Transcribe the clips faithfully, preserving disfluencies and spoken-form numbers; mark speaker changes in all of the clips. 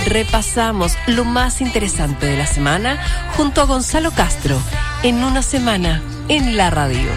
Speaker 1: repasamos lo más interesante de la semana junto a Gonzalo Castro en Una Semana en la Radio.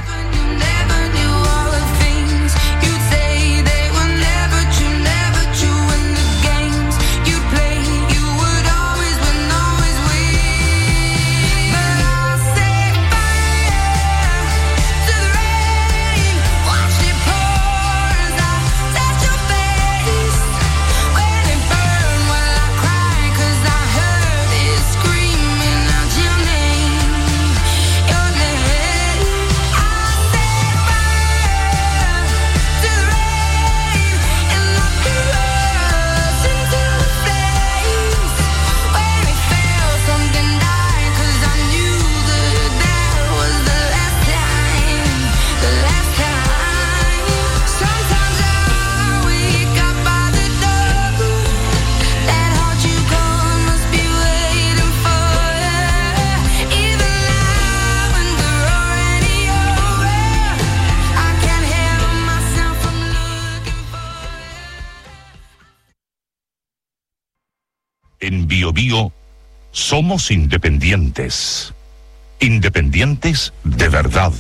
Speaker 2: En Bio Bio somos independientes. Independientes de verdad.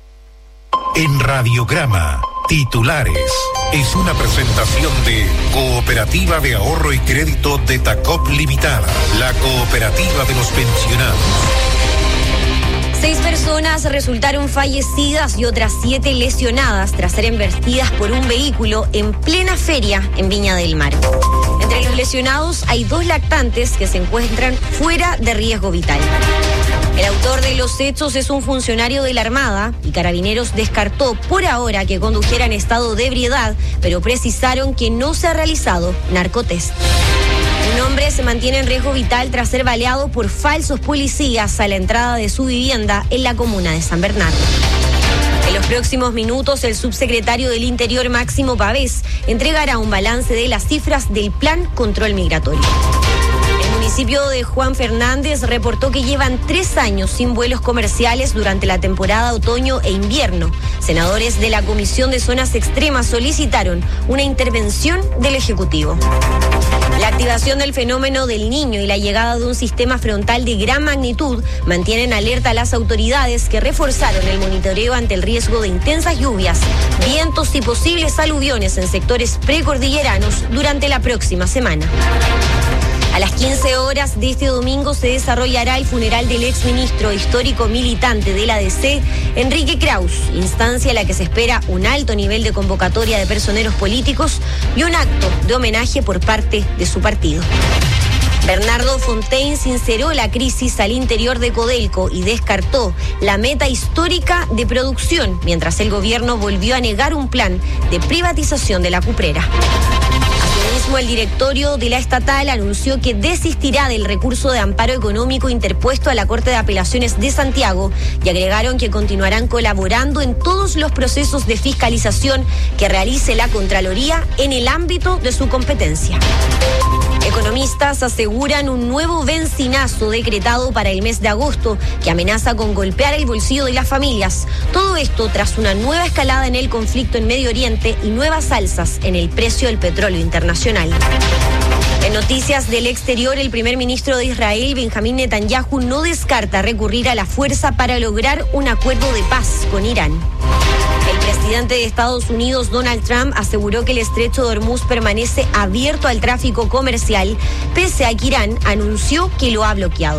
Speaker 3: En Radiograma, titulares. Es una presentación de Cooperativa de Ahorro y Crédito de Tacop Limitada, la cooperativa de los pensionados.
Speaker 4: Seis personas resultaron fallecidas y otras siete lesionadas tras ser embestidas por un vehículo en plena feria en Viña del Mar. Entre los lesionados hay dos lactantes que se encuentran fuera de riesgo vital. El autor de los hechos es un funcionario de la Armada y Carabineros descartó por ahora que condujera en estado de ebriedad, pero precisaron que no se ha realizado narcotest. Un hombre se mantiene en riesgo vital tras ser baleado por falsos policías a la entrada de su vivienda en la comuna de San Bernardo. En los próximos minutos, el subsecretario del Interior, Máximo Pavés, entregará un balance de las cifras del Plan Control Migratorio. El municipio de Juan Fernández reportó que llevan tres años sin vuelos comerciales durante la temporada otoño e invierno. Senadores de la Comisión de Zonas Extremas solicitaron una intervención del Ejecutivo. La activación del fenómeno del Niño y la llegada de un sistema frontal de gran magnitud mantienen alerta a las autoridades que reforzaron el monitoreo ante el riesgo de intensas lluvias, vientos y posibles aluviones en sectores precordilleranos durante la próxima semana. A las quince horas de este domingo se desarrollará el funeral del exministro histórico militante de la D C, Enrique Kraus, instancia en la que se espera un alto nivel de convocatoria de personeros políticos y un acto de homenaje por parte de su partido. Bernardo Fontaine sinceró la crisis al interior de Codelco y descartó la meta histórica de producción, mientras el gobierno volvió a negar un plan de privatización de la cuprera. Asimismo, el directorio de la estatal anunció que desistirá del recurso de amparo económico interpuesto a la Corte de Apelaciones de Santiago y agregaron que continuarán colaborando en todos los procesos de fiscalización que realice la Contraloría en el ámbito de su competencia. Economistas aseguran un nuevo bencinazo decretado para el mes de agosto que amenaza con golpear el bolsillo de las familias. Todo esto tras una nueva escalada en el conflicto en Medio Oriente y nuevas alzas en el precio del petróleo internacional. En noticias del exterior, el primer ministro de Israel, Benjamín Netanyahu, no descarta recurrir a la fuerza para lograr un acuerdo de paz con Irán. El presidente de Estados Unidos, Donald Trump, aseguró que el estrecho de Hormuz permanece abierto al tráfico comercial, pese a que Irán anunció que lo ha bloqueado.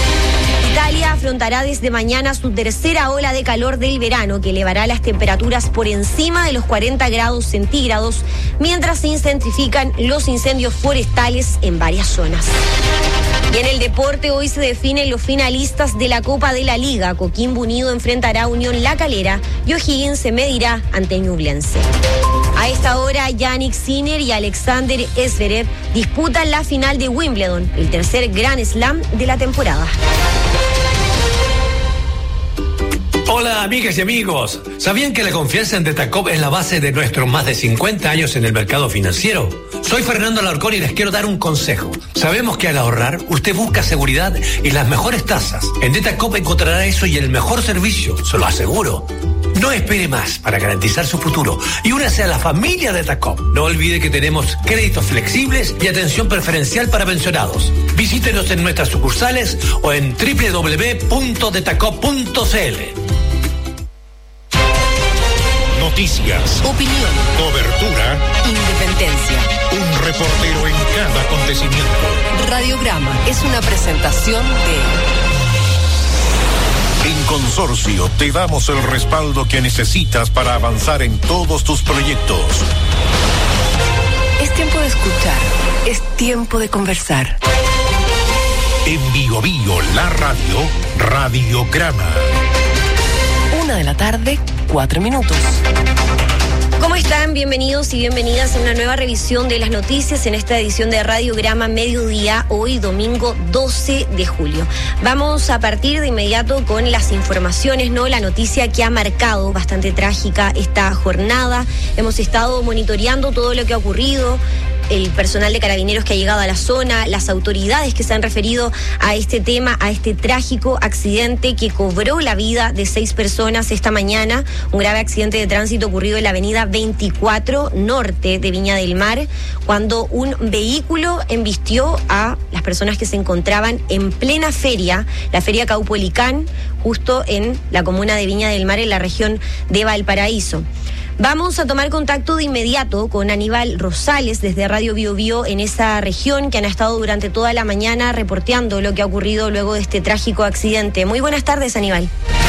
Speaker 4: Italia afrontará desde mañana su tercera ola de calor del verano, que elevará las temperaturas por encima de los cuarenta grados centígrados, mientras se intensifican los incendios forestales en varias zonas. Y en el deporte, hoy se definen los finalistas de la Copa de la Liga. Coquimbo Unido enfrentará a Unión La Calera y O'Higgins se medirá ante Ñublense. A esta hora, Yannick Sinner y Alexander Zverev disputan la final de Wimbledon, el tercer Grand Slam de la temporada.
Speaker 5: Hola amigas y amigos, ¿sabían que la confianza en Detacop es la base de nuestros más de cincuenta años en el mercado financiero? Soy Fernando Alarcón y les quiero dar un consejo. Sabemos que al ahorrar, usted busca seguridad y las mejores tasas. En Detacop encontrará eso y el mejor servicio, se lo aseguro. No espere más para garantizar su futuro y únase a la familia de Tacop. No olvide que tenemos créditos flexibles y atención preferencial para pensionados. Visítenos en nuestras sucursales o en doble u doble u doble u punto detacop punto c l.
Speaker 3: Noticias,
Speaker 1: Opinión,
Speaker 3: cobertura,
Speaker 1: independencia.
Speaker 3: un reportero en cada acontecimiento.
Speaker 1: Radiograma es una presentación de...
Speaker 3: En Consorcio te damos el respaldo que necesitas para avanzar en todos tus proyectos.
Speaker 1: Es tiempo de escuchar, es tiempo de conversar.
Speaker 3: En Bio Bio, la radio, Radiograma.
Speaker 1: Una de la tarde, cuatro minutos.
Speaker 4: ¿Cómo están? Bienvenidos y bienvenidas a una nueva revisión de las noticias en esta edición de Radiograma Mediodía, hoy domingo doce de julio. Vamos a partir de inmediato con las informaciones, ¿no? La noticia que ha marcado bastante trágica esta jornada. Hemos estado monitoreando todo lo que ha ocurrido, el personal de Carabineros que ha llegado a la zona, las autoridades que se han referido a este tema, a este trágico accidente que cobró la vida de seis personas esta mañana, un grave accidente de tránsito ocurrido en la avenida veinticuatro Norte de Viña del Mar, cuando un vehículo embistió a las personas que se encontraban en plena feria, la feria Caupolicán, justo en la comuna de Viña del Mar, en la región de Valparaíso. Vamos a tomar contacto de inmediato con Aníbal Rosales desde Radio Bio Bio en esa región, que han estado durante toda la mañana reporteando lo que ha ocurrido luego de este trágico accidente. Muy buenas tardes, Aníbal.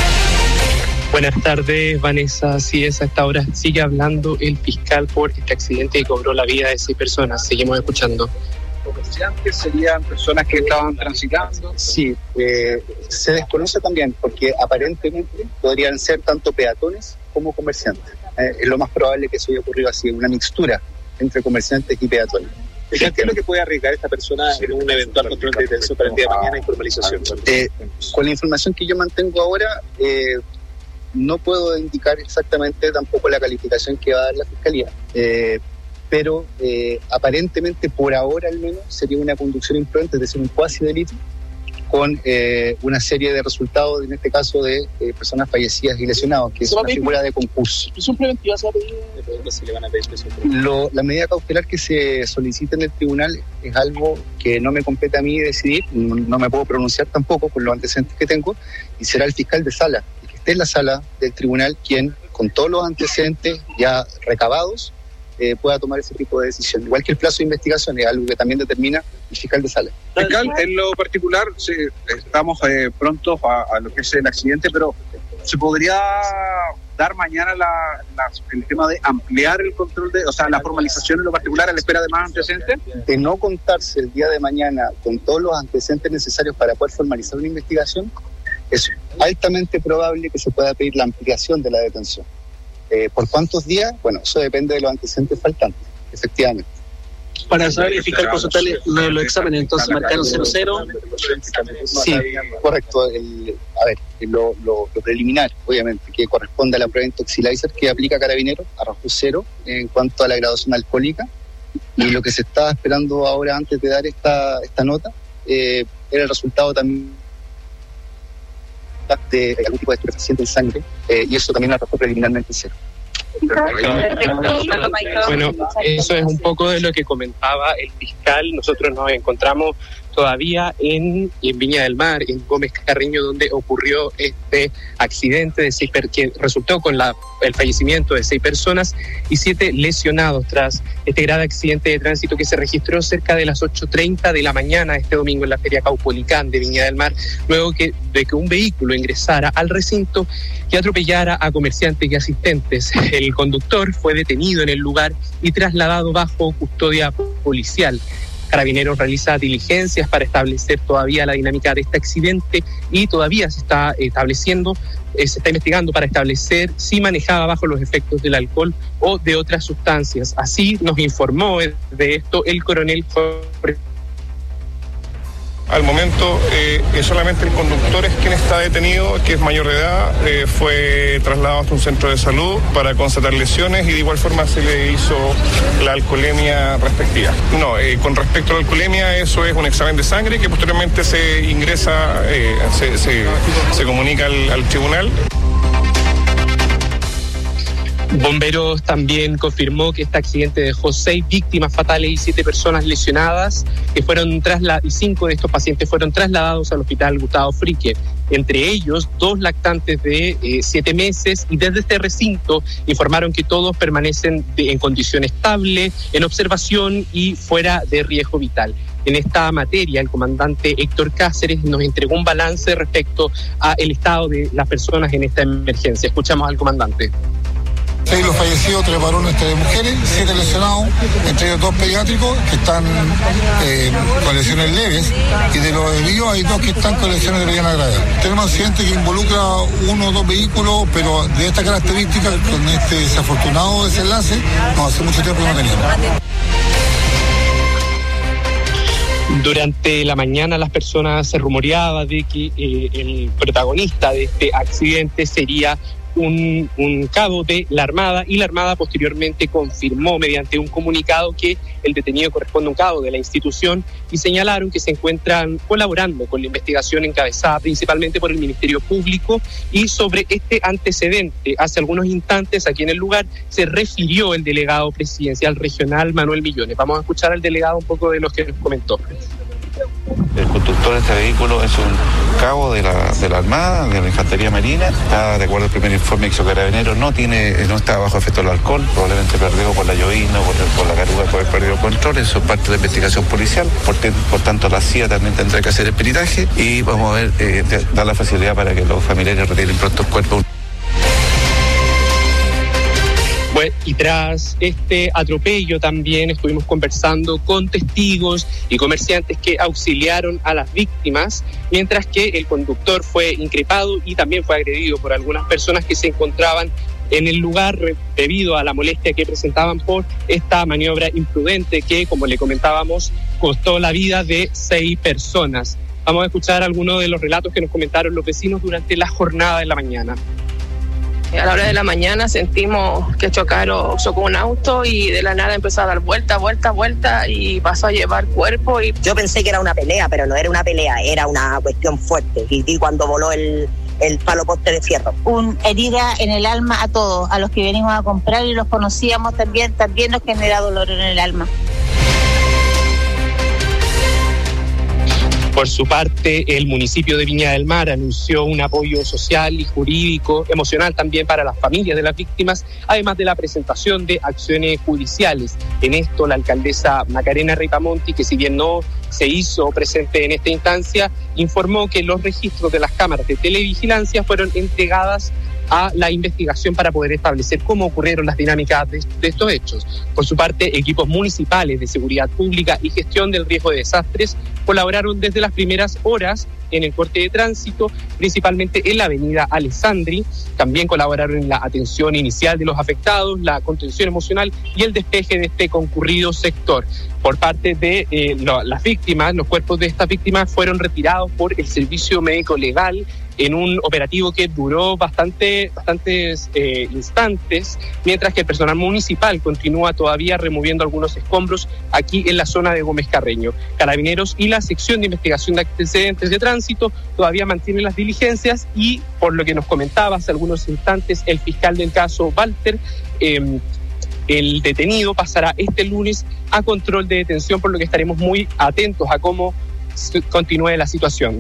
Speaker 6: Buenas tardes, Vanessa. Sí, es a esta hora sigue hablando el fiscal por este accidente que cobró la vida de seis personas. Seguimos escuchando.
Speaker 7: ¿Comerciantes serían personas que estaban transitando?
Speaker 8: Sí, eh, se desconoce también porque aparentemente podrían ser tanto peatones como comerciantes. Eh, es lo más probable que eso haya ocurrido así, una mixtura entre comerciantes y peatones.
Speaker 7: ¿Qué es lo que puede arriesgar esta persona en un eventual control de detención para el día de mañana y formalización?
Speaker 8: Eh, con la información que yo mantengo ahora, eh, no puedo indicar exactamente tampoco la calificación que va a dar la Fiscalía, eh, pero eh, aparentemente por ahora al menos sería una conducción imprudente, es decir, un cuasi delito con eh, una serie de resultados, en este caso de eh, personas fallecidas y lesionados, que es una figura de concurso.
Speaker 7: ¿Prisión preventiva se va a pedir? ¿Se le van a pedir prisión preventiva?
Speaker 8: Lo, la medida cautelar que se solicita en el tribunal es algo que no me compete a mí decidir, no, no me puedo pronunciar tampoco por los antecedentes que tengo, y será el fiscal de sala, el que esté en la sala del tribunal, quien con todos los antecedentes ya recabados Eh, pueda tomar ese tipo de decisión. Igual que el plazo de investigación es algo que también determina el fiscal de sala.
Speaker 7: Fiscal, en lo particular, sí, estamos eh, prontos a, a lo que es el accidente, pero ¿se podría dar mañana la, la, el tema de ampliar el control, de, o sea, la formalización en lo particular a la espera de más antecedentes?
Speaker 8: De no contarse el día de mañana con todos los antecedentes necesarios para poder formalizar una investigación, es altamente probable que se pueda pedir la ampliación de la detención. Eh, ¿Por cuántos días? Bueno, eso depende de los antecedentes faltantes, efectivamente.
Speaker 9: Para saber el fiscal consultarle los, los exámenes, entonces marcaron cero cero.
Speaker 8: Sí, correcto. El, a ver, lo, lo, lo preliminar, obviamente, que corresponde a la prueba intoxilizer que aplica Carabineros, arrojó cero en cuanto a la graduación alcohólica. Y lo que se estaba esperando ahora, antes de dar esta, esta nota, eh, era el resultado también de algún tipo de estupefaciente en sangre, eh, y eso también arrojó preliminarmente cero.
Speaker 6: Bueno, eso es un poco de lo que comentaba el fiscal. Nosotros nos encontramos todavía en, en Viña del Mar, en Gómez Carreño, donde ocurrió este accidente de seis per- que resultó con la, el fallecimiento de seis personas y siete lesionados tras este grave accidente de tránsito que se registró cerca de las ocho treinta de la mañana este domingo en la feria Caupolicán de Viña del Mar, luego que, de que un vehículo ingresara al recinto y atropellara a comerciantes y asistentes. El conductor fue detenido en el lugar y trasladado bajo custodia policial. Carabineros realiza diligencias para establecer todavía la dinámica de este accidente y todavía se está estableciendo, eh, se está investigando para establecer si manejaba bajo los efectos del alcohol o de otras sustancias. Así nos informó de esto el coronel Jorge.
Speaker 10: Al momento eh, solamente el conductor es quien está detenido, que es mayor de edad, eh, fue trasladado hasta un centro de salud para constatar lesiones y de igual forma se le hizo la alcoholemia respectiva. No, eh, con respecto a la alcoholemia, eso es un examen de sangre que posteriormente se ingresa, eh, se, se, se comunica al, al tribunal.
Speaker 6: Bomberos también confirmó que este accidente dejó seis víctimas fatales y siete personas lesionadas, que fueron trasladadas, y cinco de estos pacientes fueron trasladados al hospital Gustavo Frique. Entre ellos, dos lactantes de eh, siete meses, y desde este recinto informaron que todos permanecen de, en condición estable, en observación y fuera de riesgo vital. En esta materia, el comandante Héctor Cáceres nos entregó un balance respecto al estado de las personas en esta emergencia. Escuchamos al comandante.
Speaker 11: Seis los fallecidos, tres varones, tres mujeres, siete lesionados, entre ellos dos pediátricos que están eh, con lesiones leves, y de los heridos hay dos que están con lesiones de mediana gravedad. Tenemos un accidente que involucra uno o dos vehículos, pero de esta característica, con este desafortunado desenlace, no hace mucho tiempo que no teníamos.
Speaker 6: Durante la mañana las personas se rumoreaba de que eh, el protagonista de este accidente sería Un, un cabo de la Armada, y la Armada posteriormente confirmó mediante un comunicado que el detenido corresponde a un cabo de la institución, y señalaron que se encuentran colaborando con la investigación encabezada principalmente por el Ministerio Público. Y sobre este antecedente, hace algunos instantes aquí en el lugar se refirió el delegado presidencial regional Manuel Millones. Vamos a escuchar al delegado un poco de lo que nos comentó.
Speaker 12: El conductor de este vehículo es un cabo de la, de la Armada, de la Infantería Marina. Está, de acuerdo al primer informe que hizo Carabineros, no tiene, no está bajo efecto del alcohol, probablemente perdió por la llovizna, por, por la caruga, por haber perdido control. Eso es parte de la investigación policial. Por, te, por tanto, la C I A también tendrá que hacer el peritaje, y vamos a ver, eh, dar la facilidad para que los familiares retiren pronto el cuerpo.
Speaker 6: Bueno, y tras este atropello también estuvimos conversando con testigos y comerciantes que auxiliaron a las víctimas, mientras que el conductor fue increpado y también fue agredido por algunas personas que se encontraban en el lugar debido a la molestia que presentaban por esta maniobra imprudente que, como le comentábamos, costó la vida de seis personas. Vamos a escuchar algunos de los relatos que nos comentaron los vecinos durante la jornada de la mañana.
Speaker 13: A la hora de la mañana sentimos que chocaron, chocó un auto, y de la nada empezó a dar vuelta, vuelta, vuelta, y pasó a llevar cuerpo. Y
Speaker 14: yo pensé que era una pelea, pero no era una pelea, era una cuestión fuerte. Y vi cuando voló el, el palo poste de fierro.
Speaker 15: Una herida en el alma a todos, a los que venimos a comprar y los conocíamos también, también nos genera dolor en el alma.
Speaker 6: Por su parte, el municipio de Viña del Mar anunció un apoyo social y jurídico, emocional también para las familias de las víctimas, además de la presentación de acciones judiciales. En esto, la alcaldesa Macarena Ripamonti, que si bien no se hizo presente en esta instancia, informó que los registros de las cámaras de televigilancia fueron entregadas a la investigación para poder establecer cómo ocurrieron las dinámicas de, de estos hechos. Por su parte, equipos municipales de seguridad pública y gestión del riesgo de desastres colaboraron desde las primeras horas en el corte de tránsito, principalmente en la avenida Alessandri. También colaboraron en la atención inicial de los afectados, la contención emocional y el despeje de este concurrido sector. Por parte de eh, lo, las víctimas, los cuerpos de estas víctimas fueron retirados por el servicio médico legal en un operativo que duró bastante, bastantes eh, instantes, mientras que el personal municipal continúa todavía removiendo algunos escombros aquí en la zona de Gómez Carreño. Carabineros y la sección de investigación de antecedentes de tránsito todavía mantienen las diligencias, y por lo que nos comentaba hace algunos instantes el fiscal del caso, Walter, eh, el detenido pasará este lunes a control de detención, por lo que estaremos muy atentos a cómo continúe la situación.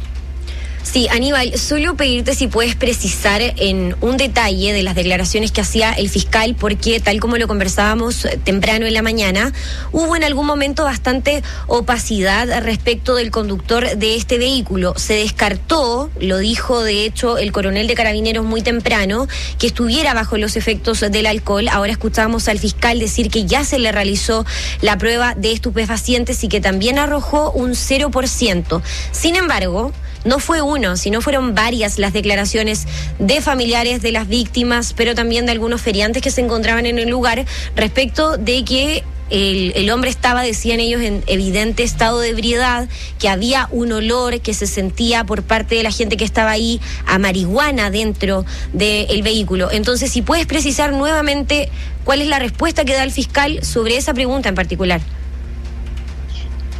Speaker 4: Sí, Aníbal, solo pedirte si puedes precisar en un detalle de las declaraciones que hacía el fiscal, porque tal como lo conversábamos temprano en la mañana, hubo en algún momento bastante opacidad respecto del conductor de este vehículo. Se descartó, lo dijo de hecho el coronel de Carabineros muy temprano, que estuviera bajo los efectos del alcohol. Ahora escuchamos al fiscal decir que ya se le realizó la prueba de estupefacientes y que también arrojó un cero por ciento. Sin embargo, no fue uno, sino fueron varias las declaraciones de familiares de las víctimas, pero también de algunos feriantes que se encontraban en el lugar respecto de que el, el hombre estaba, decían ellos, en evidente estado de ebriedad, que había un olor que se sentía por parte de la gente que estaba ahí a marihuana dentro del vehículo. Entonces, si puedes precisar nuevamente cuál es la respuesta que da el fiscal sobre esa pregunta en particular.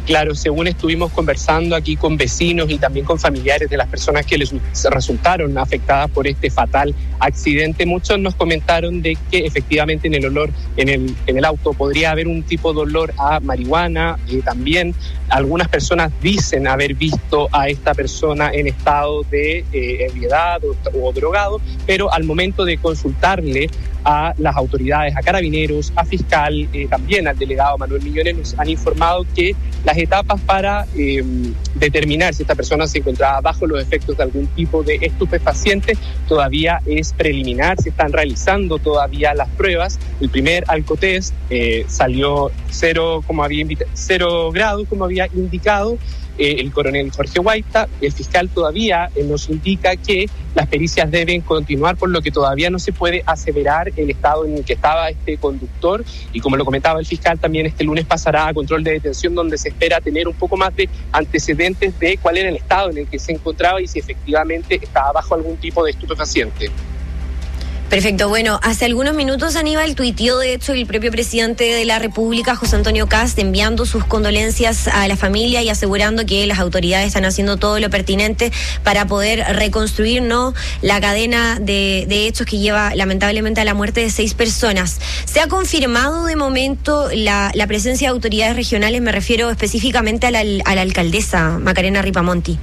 Speaker 6: claro, según estuvimos conversando aquí con vecinos y también con familiares de las personas que les resultaron afectadas por este fatal accidente, muchos nos comentaron de que efectivamente en el olor, en el, en el auto podría haber un tipo de olor a marihuana. Y también algunas personas dicen haber visto a esta persona en estado de eh, ebriedad o, o drogado, pero al momento de consultarle a las autoridades, a carabineros, a fiscal, eh, también al delegado Manuel Millones, nos han informado que las etapas para eh, determinar si esta persona se encontraba bajo los efectos de algún tipo de estupefaciente todavía es preliminar. Se están realizando todavía las pruebas. El primer alcotest eh, salió cero, como había invita- cero grados, como había indicado eh, el coronel Jorge Guaita. El fiscal todavía eh, nos indica que las pericias deben continuar, por lo que todavía no se puede aseverar el estado en el que estaba este conductor. Y como lo comentaba el fiscal, también este lunes pasará a control de detención, donde se espera tener un poco más de antecedentes de cuál era el estado en el que se encontraba y si efectivamente estaba bajo algún tipo de estupefaciente.
Speaker 4: Perfecto. Bueno, hace algunos minutos Aníbal tuiteó, de hecho, el propio presidente de la República, José Antonio Kast, enviando sus condolencias a la familia y asegurando que las autoridades están haciendo todo lo pertinente para poder reconstruir, ¿no?, la cadena de, de hechos que lleva lamentablemente a la muerte de seis personas. Se ha confirmado de momento la, la presencia de autoridades regionales, me refiero específicamente a la, a la alcaldesa Macarena Ripamonti.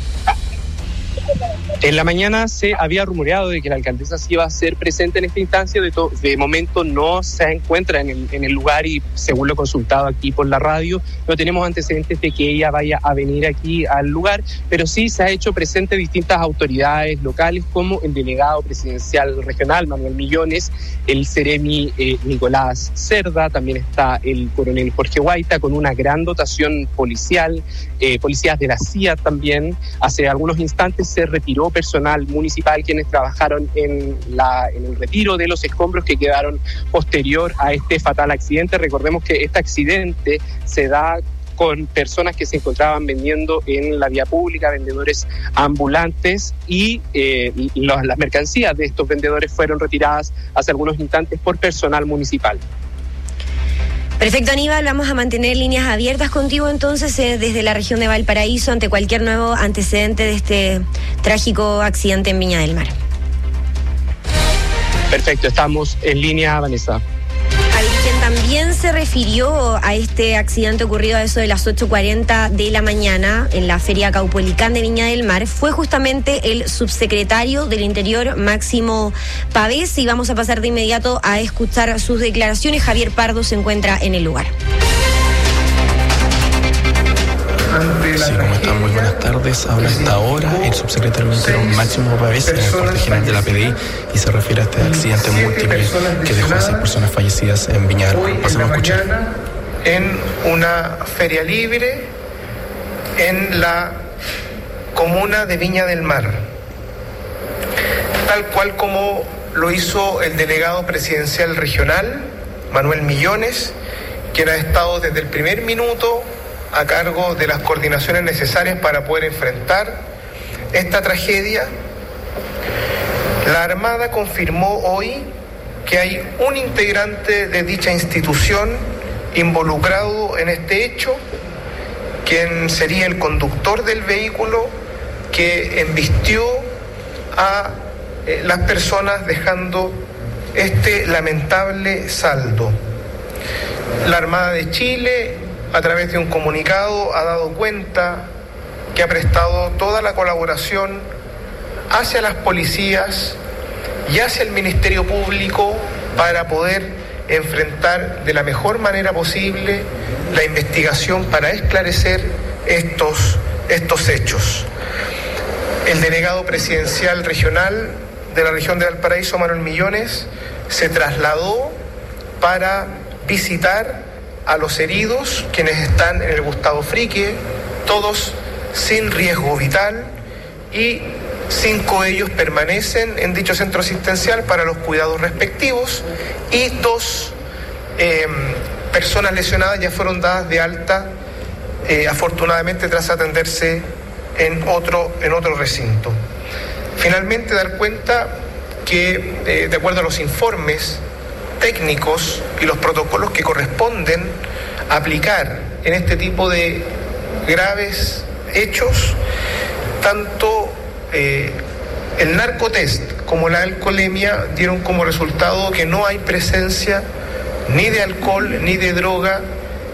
Speaker 6: En la mañana se había rumoreado de que la alcaldesa sí iba a ser presente en esta instancia. De, to- de momento no se encuentra en el, en el lugar y, según lo consultado aquí por la radio, no tenemos antecedentes de que ella vaya a venir aquí al lugar, pero sí se ha hecho presente distintas autoridades locales, como el delegado presidencial regional Manuel Millones, el seremi eh, Nicolás Cerda, también está el coronel Jorge Guaita, con una gran dotación policial, eh, policías de la C I A también. Hace algunos instantes se retiró personal municipal quienes trabajaron en, la, en el retiro de los escombros que quedaron posterior a este fatal accidente. Recordemos que este accidente se da con personas que se encontraban vendiendo en la vía pública, vendedores ambulantes, y eh, los, las mercancías de estos vendedores fueron retiradas hace algunos instantes por personal municipal.
Speaker 4: Perfecto, Aníbal, vamos a mantener líneas abiertas contigo entonces eh, desde la región de Valparaíso ante cualquier nuevo antecedente de este trágico accidente en Viña del Mar.
Speaker 6: Perfecto, estamos en línea, Vanessa.
Speaker 4: Quien también se refirió a este accidente ocurrido a eso de las ocho cuarenta de la mañana en la Feria Caupolicán de Viña del Mar fue justamente el subsecretario del Interior, Máximo Pavés, y vamos a pasar de inmediato a escuchar sus declaraciones. Javier Pardo se encuentra en el lugar.
Speaker 16: Sí, ¿cómo están? Muy buenas tardes. Habla a esta hora el subsecretario del Interior, Máximo Pavés, en el cuartel general de la P D I, y se refiere a este accidente múltiple que dejó a seis personas fallecidas en Viña del Mar. Pasemos a escuchar.
Speaker 17: En una feria libre en la comuna de Viña del Mar, tal cual como lo hizo el delegado presidencial regional, Manuel Millones, quien ha estado desde el primer minuto a cargo de las coordinaciones necesarias para poder enfrentar esta tragedia. La Armada confirmó hoy que hay un integrante de dicha institución involucrado en este hecho, quien sería el conductor del vehículo que embistió a eh, las personas, dejando este lamentable saldo. La Armada de Chile, a través de un comunicado, ha dado cuenta que ha prestado toda la colaboración hacia las policías y hacia el Ministerio Público para poder enfrentar de la mejor manera posible la investigación para esclarecer estos, estos hechos. El delegado presidencial regional de la región de Valparaíso, Manuel Millones, se trasladó para visitar a los heridos, quienes están en el Gustavo Frique, todos sin riesgo vital, y cinco de ellos permanecen en dicho centro asistencial para los cuidados respectivos, y dos eh, personas lesionadas ya fueron dadas de alta, eh, afortunadamente tras atenderse en otro, en otro recinto. Finalmente, dar cuenta que, eh, de acuerdo a los informes técnicos y los protocolos que corresponden aplicar en este tipo de graves hechos, tanto eh, el narcotest como la alcoholemia dieron como resultado que no hay presencia ni de alcohol ni de droga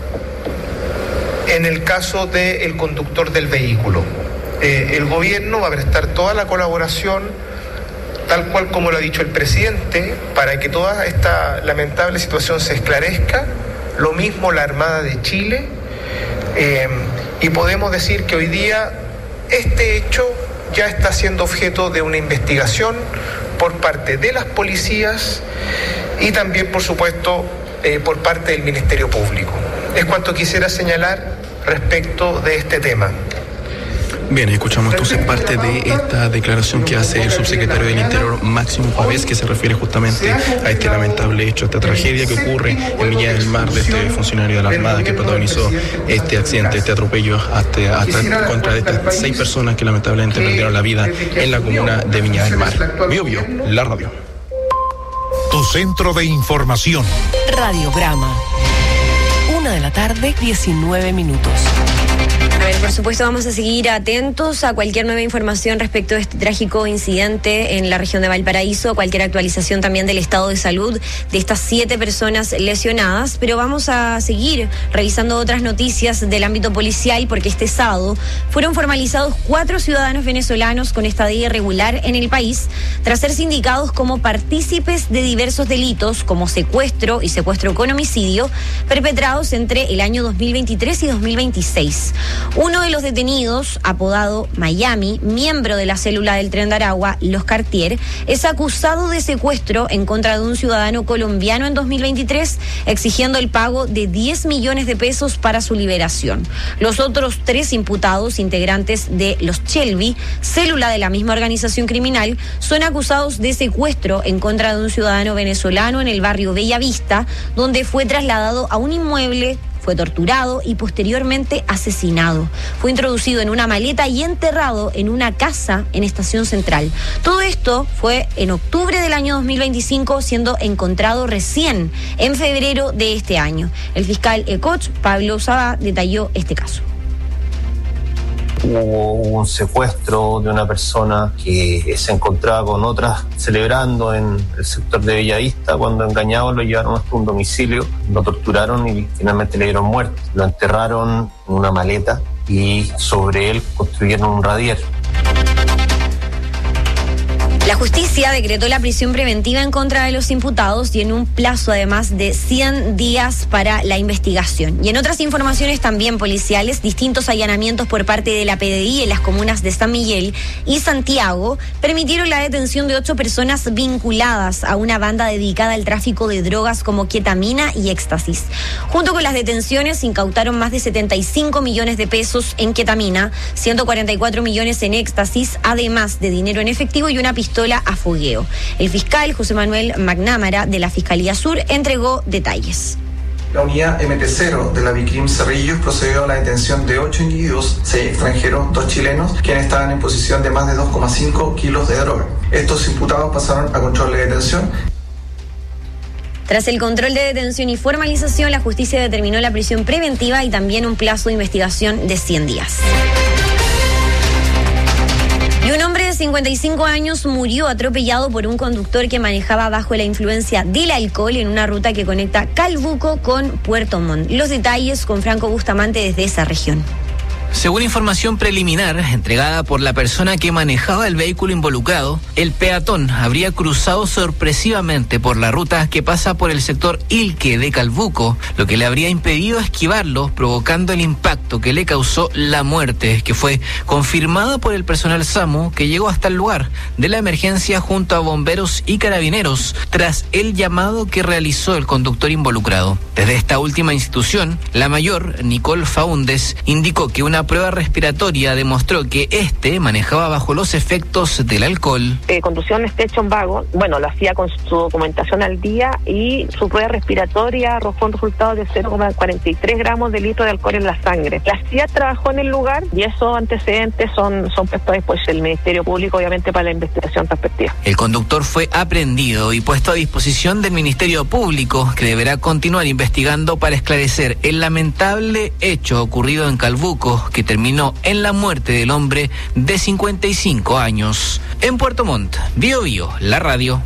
Speaker 17: en el caso del conductor del vehículo. Eh, el gobierno va a prestar toda la colaboración, tal cual como lo ha dicho el presidente, para que toda esta lamentable situación se esclarezca. Lo mismo la Armada de Chile. Eh, y podemos decir que hoy día este hecho ya está siendo objeto de una investigación por parte de las policías y también, por supuesto, eh, por parte del Ministerio Público. Es cuanto quisiera señalar respecto de este tema.
Speaker 16: Bien, escuchamos entonces parte de esta declaración que hace el subsecretario del Interior, Máximo Pavés, que se refiere justamente a este lamentable hecho, esta tragedia que ocurre en Viña del Mar de este funcionario de la Armada que protagonizó este accidente, este atropello hasta, hasta contra de estas seis personas que lamentablemente perdieron la vida en la comuna de Viña del Mar. Bio Bio, la radio.
Speaker 3: Tu centro de información.
Speaker 1: Radiograma. Una de la tarde, diecinueve minutos.
Speaker 4: A ver, por supuesto vamos a seguir atentos a cualquier nueva información respecto a este trágico incidente en la región de Valparaíso, cualquier actualización también del estado de salud de estas siete personas lesionadas, pero vamos a seguir revisando otras noticias del ámbito policial porque este sábado fueron formalizados cuatro ciudadanos venezolanos con estadía irregular en el país tras ser sindicados como partícipes de diversos delitos como secuestro y secuestro con homicidio perpetrados entre el año dos mil veintitrés y dos mil veintiséis. Uno de los detenidos, apodado Miami, miembro de la célula del Tren de Aragua, Los Cartier, es acusado de secuestro en contra de un ciudadano colombiano en dos mil veintitrés, exigiendo el pago de diez millones de pesos para su liberación. Los otros tres imputados, integrantes de los Shelby, célula de la misma organización criminal, son acusados de secuestro en contra de un ciudadano venezolano en el barrio Bellavista, donde fue trasladado a un inmueble, fue torturado y posteriormente asesinado. Fue introducido en una maleta y enterrado en una casa en Estación Central. Todo esto fue en octubre del año dos mil veinticinco, siendo encontrado recién en febrero de este año. El fiscal Ecoch, Pablo Sabá, detalló este caso.
Speaker 18: Hubo un secuestro de una persona que se encontraba con otras celebrando en el sector de Bellavista. Cuando engañados lo llevaron hasta un domicilio, lo torturaron y finalmente le dieron muerte. Lo enterraron en una maleta y sobre él construyeron un radier.
Speaker 4: La justicia decretó la prisión preventiva en contra de los imputados y en un plazo además de cien días para la investigación. Y en otras informaciones también policiales, distintos allanamientos por parte de la P D I en las comunas de San Miguel y Santiago permitieron la detención de ocho personas vinculadas a una banda dedicada al tráfico de drogas como ketamina y éxtasis. Junto con las detenciones incautaron más de setenta y cinco millones de pesos en ketamina, ciento cuarenta y cuatro millones en éxtasis, además de dinero en efectivo y una pistola a fogueo. El fiscal José Manuel McNamara de la Fiscalía Sur entregó detalles.
Speaker 19: La unidad M T cero de la Vicrim Cerrillos procedió a la detención de ocho individuos, seis extranjeros, dos chilenos, quienes estaban en posesión de más de dos coma cinco kilos de droga. Estos imputados pasaron a control de detención.
Speaker 4: Tras el control de detención y formalización, la justicia determinó la prisión preventiva y también un plazo de investigación de cien días. Y un hombre de cincuenta y cinco años murió atropellado por un conductor que manejaba bajo la influencia del alcohol en una ruta que conecta Calbuco con Puerto Montt. Los detalles con Franco Bustamante desde esa región.
Speaker 20: Según información preliminar entregada por la persona que manejaba el vehículo involucrado, el peatón habría cruzado sorpresivamente por la ruta que pasa por el sector Ilque de Calbuco, lo que le habría impedido esquivarlo, provocando el impacto que le causó la muerte, que fue confirmada por el personal SAMU que llegó hasta el lugar de la emergencia junto a bomberos y carabineros tras el llamado que realizó el conductor involucrado. Desde esta última institución, la mayor, Nicole Faúndez, indicó que una una prueba respiratoria demostró que este manejaba bajo los efectos del alcohol.
Speaker 13: Eh, conducción station vago, bueno, lo hacía con su documentación al día y su prueba respiratoria arrojó un resultado de cero coma cuarenta y tres gramos de litro de alcohol en la sangre. La C I A trabajó en el lugar y esos antecedentes son, son puestos después del Ministerio Público, obviamente, para la investigación respectiva.
Speaker 20: El conductor fue aprendido y puesto a disposición del Ministerio Público, que deberá continuar investigando para esclarecer el lamentable hecho ocurrido en Calbuco, que terminó en la muerte del hombre de cincuenta y cinco años. En Puerto Montt, Bio Bio, la radio.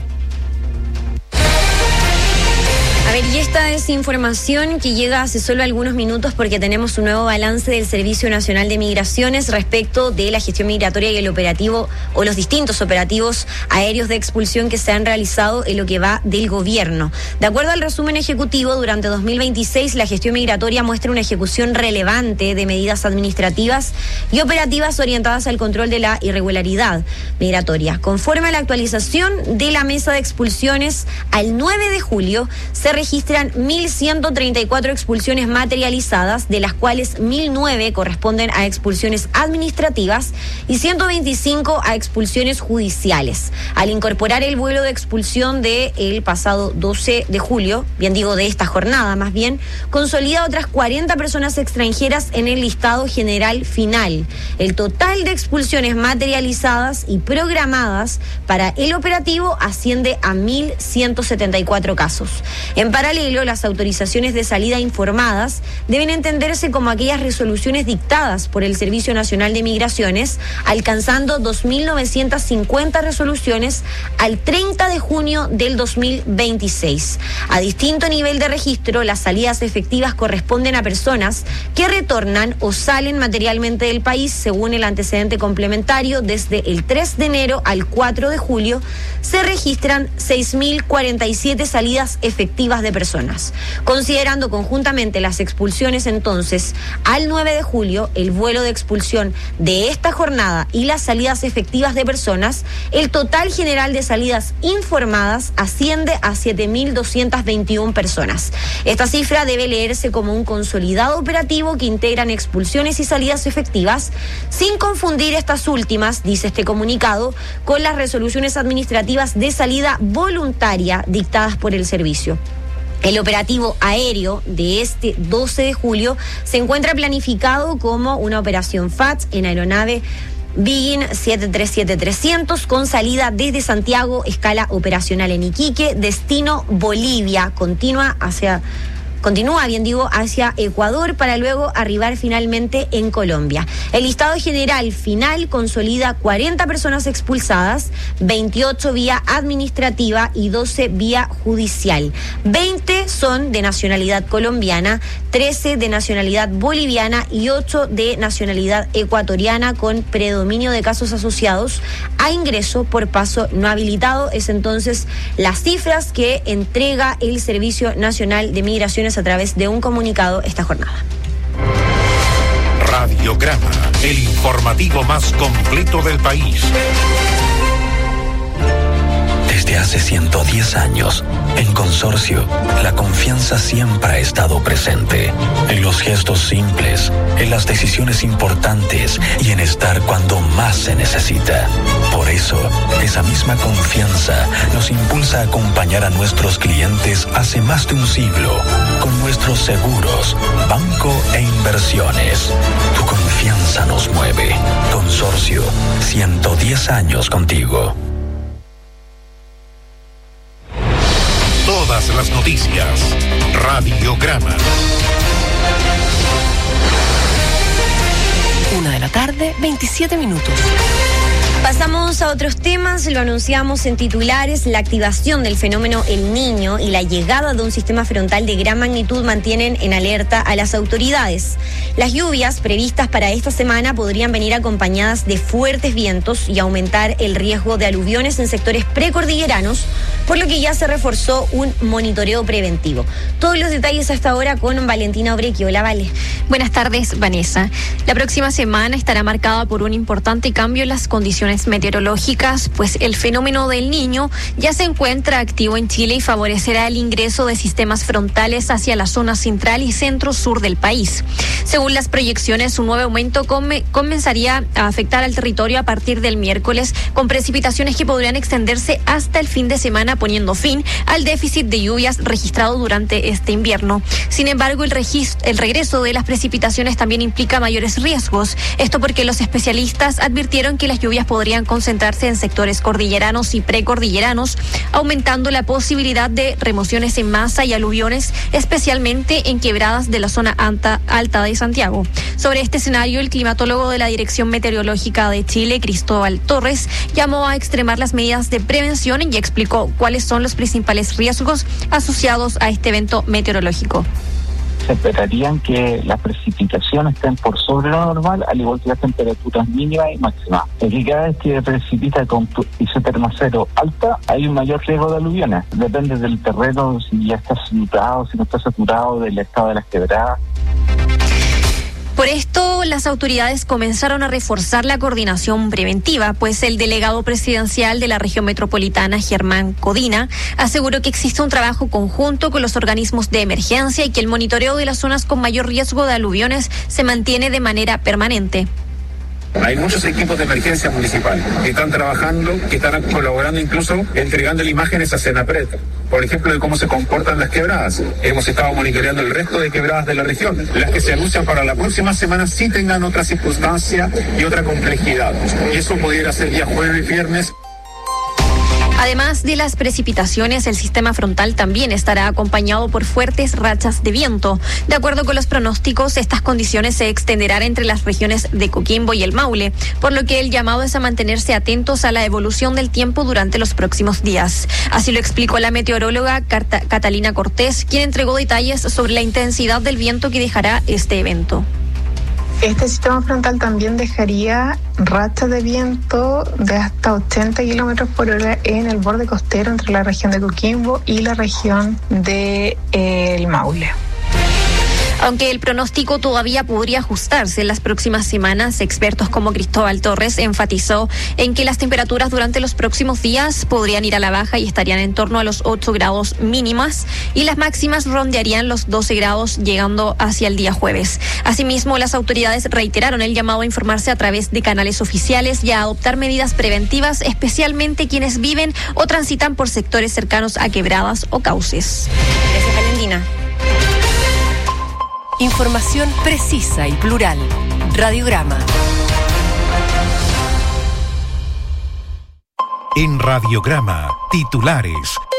Speaker 4: A ver, y esta es información que llega hace solo algunos minutos porque tenemos un nuevo balance del Servicio Nacional de Migraciones respecto de la gestión migratoria y el operativo o los distintos operativos aéreos de expulsión que se han realizado en lo que va del gobierno. De acuerdo al resumen ejecutivo, durante dos mil veintiséis la gestión migratoria muestra una ejecución relevante de medidas administrativas y operativas orientadas al control de la irregularidad migratoria. Conforme a la actualización de la mesa de expulsiones, al nueve de julio se registran mil ciento treinta y cuatro expulsiones materializadas, de las cuales mil nueve corresponden a expulsiones administrativas y ciento veinticinco a expulsiones judiciales. Al incorporar el vuelo de expulsión del pasado doce de julio, bien digo de esta jornada más bien, consolida otras cuarenta personas extranjeras en el listado general final. El total de expulsiones materializadas y programadas para el operativo asciende a mil ciento setenta y cuatro casos. En paralelo, las autorizaciones de salida informadas deben entenderse como aquellas resoluciones dictadas por el Servicio Nacional de Migraciones, alcanzando dos mil novecientas cincuenta resoluciones al treinta de junio del dos mil veintiséis. A distinto nivel de registro, las salidas efectivas corresponden a personas que retornan o salen materialmente del país. Según el antecedente complementario, desde el tres de enero al cuatro de julio se registran seis mil cuarenta y siete salidas efectivas de personas. Considerando conjuntamente las expulsiones, entonces, al nueve de julio, el vuelo de expulsión de esta jornada y las salidas efectivas de personas, el total general de salidas informadas asciende a siete mil doscientas veintiuna personas. Esta cifra debe leerse como un consolidado operativo que integran expulsiones y salidas efectivas, sin confundir estas últimas, dice este comunicado, con las resoluciones administrativas de salida voluntaria dictadas por el servicio. El operativo aéreo de este doce de julio se encuentra planificado como una operación F A T S en aeronave Boeing siete tres siete trescientos con salida desde Santiago, escala operacional en Iquique, destino Bolivia, continua hacia... Continúa, bien digo, hacia Ecuador para luego arribar finalmente en Colombia. El listado general final consolida cuarenta personas expulsadas, veintiocho vía administrativa y doce vía judicial. veinte son de nacionalidad colombiana, trece de nacionalidad boliviana y ocho de nacionalidad ecuatoriana, con predominio de casos asociados a ingreso por paso no habilitado. Es entonces las cifras que entrega el Servicio Nacional de Migraciones a través de un comunicado esta jornada.
Speaker 3: Radiograma, el informativo más completo del país.
Speaker 21: Desde hace ciento diez años, en Consorcio, la confianza siempre ha estado presente. En los gestos simples, en las decisiones importantes y en estar cuando más se necesita. Por eso, esa misma confianza nos impulsa a acompañar a nuestros clientes hace más de un siglo, con nuestros seguros, banco e inversiones. Tu confianza nos mueve. Consorcio, ciento diez años contigo.
Speaker 3: Todas las noticias. Radiograma.
Speaker 1: Una de la tarde, veintisiete minutos.
Speaker 4: Pasamos a otros temas, lo anunciamos en titulares. La activación del fenómeno El Niño y la llegada de un sistema frontal de gran magnitud mantienen en alerta a las autoridades. Las lluvias previstas para esta semana podrían venir acompañadas de fuertes vientos y aumentar el riesgo de aluviones en sectores precordilleranos, por lo que ya se reforzó un monitoreo preventivo. Todos los detalles hasta ahora con Valentina Obrequi. Hola, Vale.
Speaker 22: Buenas tardes, Vanessa. La próxima semana estará marcada por un importante cambio en las condiciones
Speaker 4: condiciones meteorológicas, pues el fenómeno del Niño ya se encuentra activo en Chile y favorecerá el ingreso de sistemas frontales hacia la zona central y centro-sur del país. Según las proyecciones, un nuevo aumento come, comenzaría a afectar al territorio a partir del miércoles, con precipitaciones que podrían extenderse hasta el fin de semana, poniendo fin al déficit de lluvias registrado durante este invierno. Sin embargo, el, registro, el regreso de las precipitaciones también implica mayores riesgos. Esto porque los especialistas advirtieron que las lluvias podrían concentrarse en sectores cordilleranos y precordilleranos, aumentando la posibilidad de remociones en masa y aluviones, especialmente en quebradas de la zona alta, alta de Santiago. Sobre este escenario, el climatólogo de la Dirección Meteorológica de Chile, Cristóbal Torres, llamó a extremar las medidas de prevención y explicó cuáles son los principales riesgos asociados a este evento meteorológico.
Speaker 2: Se esperarían que las precipitaciones estén por sobre lo normal, al igual que las temperaturas mínimas y máximas. Y cada vez que precipita con isoterma cero alta, hay un mayor riesgo de aluviones. Depende del terreno, si ya está saturado, si no está saturado, del estado de las quebradas.
Speaker 4: Por esto, las autoridades comenzaron a reforzar la coordinación preventiva, pues el delegado presidencial de la región metropolitana, Germán Codina, aseguró que existe un trabajo conjunto con los organismos de emergencia y que el monitoreo de las zonas con mayor riesgo de aluviones se mantiene de manera permanente.
Speaker 22: Hay muchos equipos de emergencia municipal que están trabajando, que están colaborando, incluso entregándole imágenes a Senapreta, por ejemplo, de cómo se comportan las quebradas. Hemos estado monitoreando el resto de quebradas de la región. Las que se anuncian para la próxima semana sí tengan otra circunstancia y otra complejidad. Y eso pudiera ser día jueves y viernes.
Speaker 4: Además de las precipitaciones, el sistema frontal también estará acompañado por fuertes rachas de viento. De acuerdo con los pronósticos, estas condiciones se extenderán entre las regiones de Coquimbo y el Maule, por lo que el llamado es a mantenerse atentos a la evolución del tiempo durante los próximos días. Así lo explicó la meteoróloga Carta- Catalina Cortés, quien entregó detalles sobre la intensidad del viento que dejará este evento.
Speaker 23: Este sistema frontal también dejaría rachas de viento de hasta ochenta kilómetros por hora en el borde costero entre la región de Coquimbo y la región de eh, el Maule.
Speaker 4: Aunque el pronóstico todavía podría ajustarse en las próximas semanas, expertos como Cristóbal Torres enfatizó en que las temperaturas durante los próximos días podrían ir a la baja y estarían en torno a los ocho grados mínimas y las máximas rondearían los doce grados llegando hacia el día jueves. Asimismo, las autoridades reiteraron el llamado a informarse a través de canales oficiales y a adoptar medidas preventivas, especialmente quienes viven o transitan por sectores cercanos a quebradas o cauces. Gracias, Valentina.
Speaker 1: Información precisa y plural. Radiograma.
Speaker 3: En Radiograma, titulares.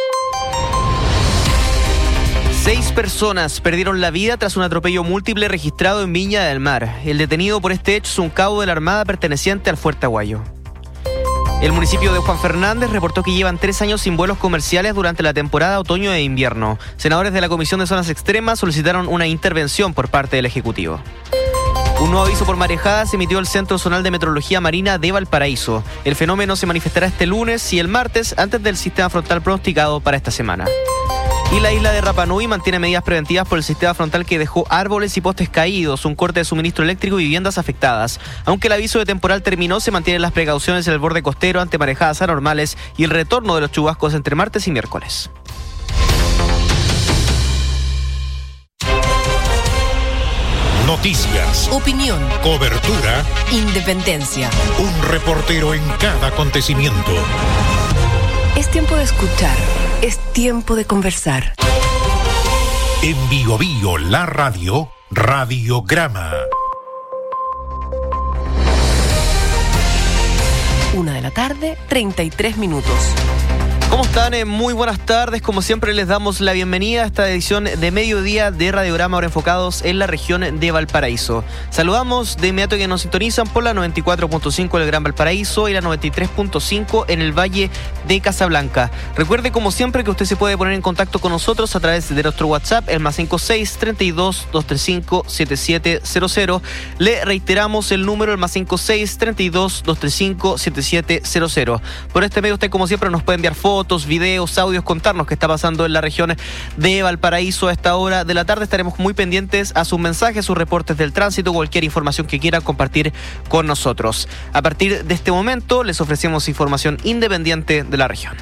Speaker 24: Seis personas perdieron la vida tras un atropello múltiple registrado en Viña del Mar. El detenido por este hecho es un cabo de la Armada perteneciente al Fuerte Aguayo. El municipio de Juan Fernández reportó que llevan tres años sin vuelos comerciales durante la temporada otoño e invierno. Senadores de la Comisión de Zonas Extremas solicitaron una intervención por parte del Ejecutivo. Un nuevo aviso por marejada se emitió el Centro Zonal de Meteorología Marina de Valparaíso. El fenómeno se manifestará este lunes y el martes antes del sistema frontal pronosticado para esta semana. Y la isla de Rapa Nui mantiene medidas preventivas por el sistema frontal que dejó árboles y postes caídos, un corte de suministro eléctrico y viviendas afectadas. Aunque el aviso de temporal terminó, se mantienen las precauciones en el borde costero ante marejadas anormales y el retorno de los chubascos entre martes y miércoles.
Speaker 3: Noticias,
Speaker 1: opinión,
Speaker 3: cobertura,
Speaker 1: independencia.
Speaker 3: Un reportero en cada acontecimiento.
Speaker 1: Es tiempo de escuchar, es tiempo de conversar.
Speaker 3: En Bio Bio, la radio, Radiograma.
Speaker 1: Una de la tarde, treinta y tres minutos.
Speaker 24: ¿Cómo están? Eh, muy buenas tardes. Como siempre les damos la bienvenida a esta edición de mediodía de Radiograma, ahora enfocados en la región de Valparaíso. Saludamos de inmediato que nos sintonizan por la noventa y cuatro punto cinco en el Gran Valparaíso y la noventa y tres punto cinco en el Valle de Casablanca. Recuerde como siempre que usted se puede poner en contacto con nosotros a través de nuestro WhatsApp, el más cinco seis, treinta y dos, doscientos treinta y cinco, setenta y siete cero cero. Le reiteramos el número, el más cinco seis, treinta y dos, doscientos treinta y cinco, setenta y siete cero cero. Por este medio usted como siempre nos puede enviar fotos, fotos, videos, audios, contarnos qué está pasando en la región de Valparaíso a esta hora de la tarde. Estaremos muy pendientes a sus mensajes, sus reportes del tránsito, cualquier información que quiera compartir con nosotros. A partir de este momento les ofrecemos información independiente de la región.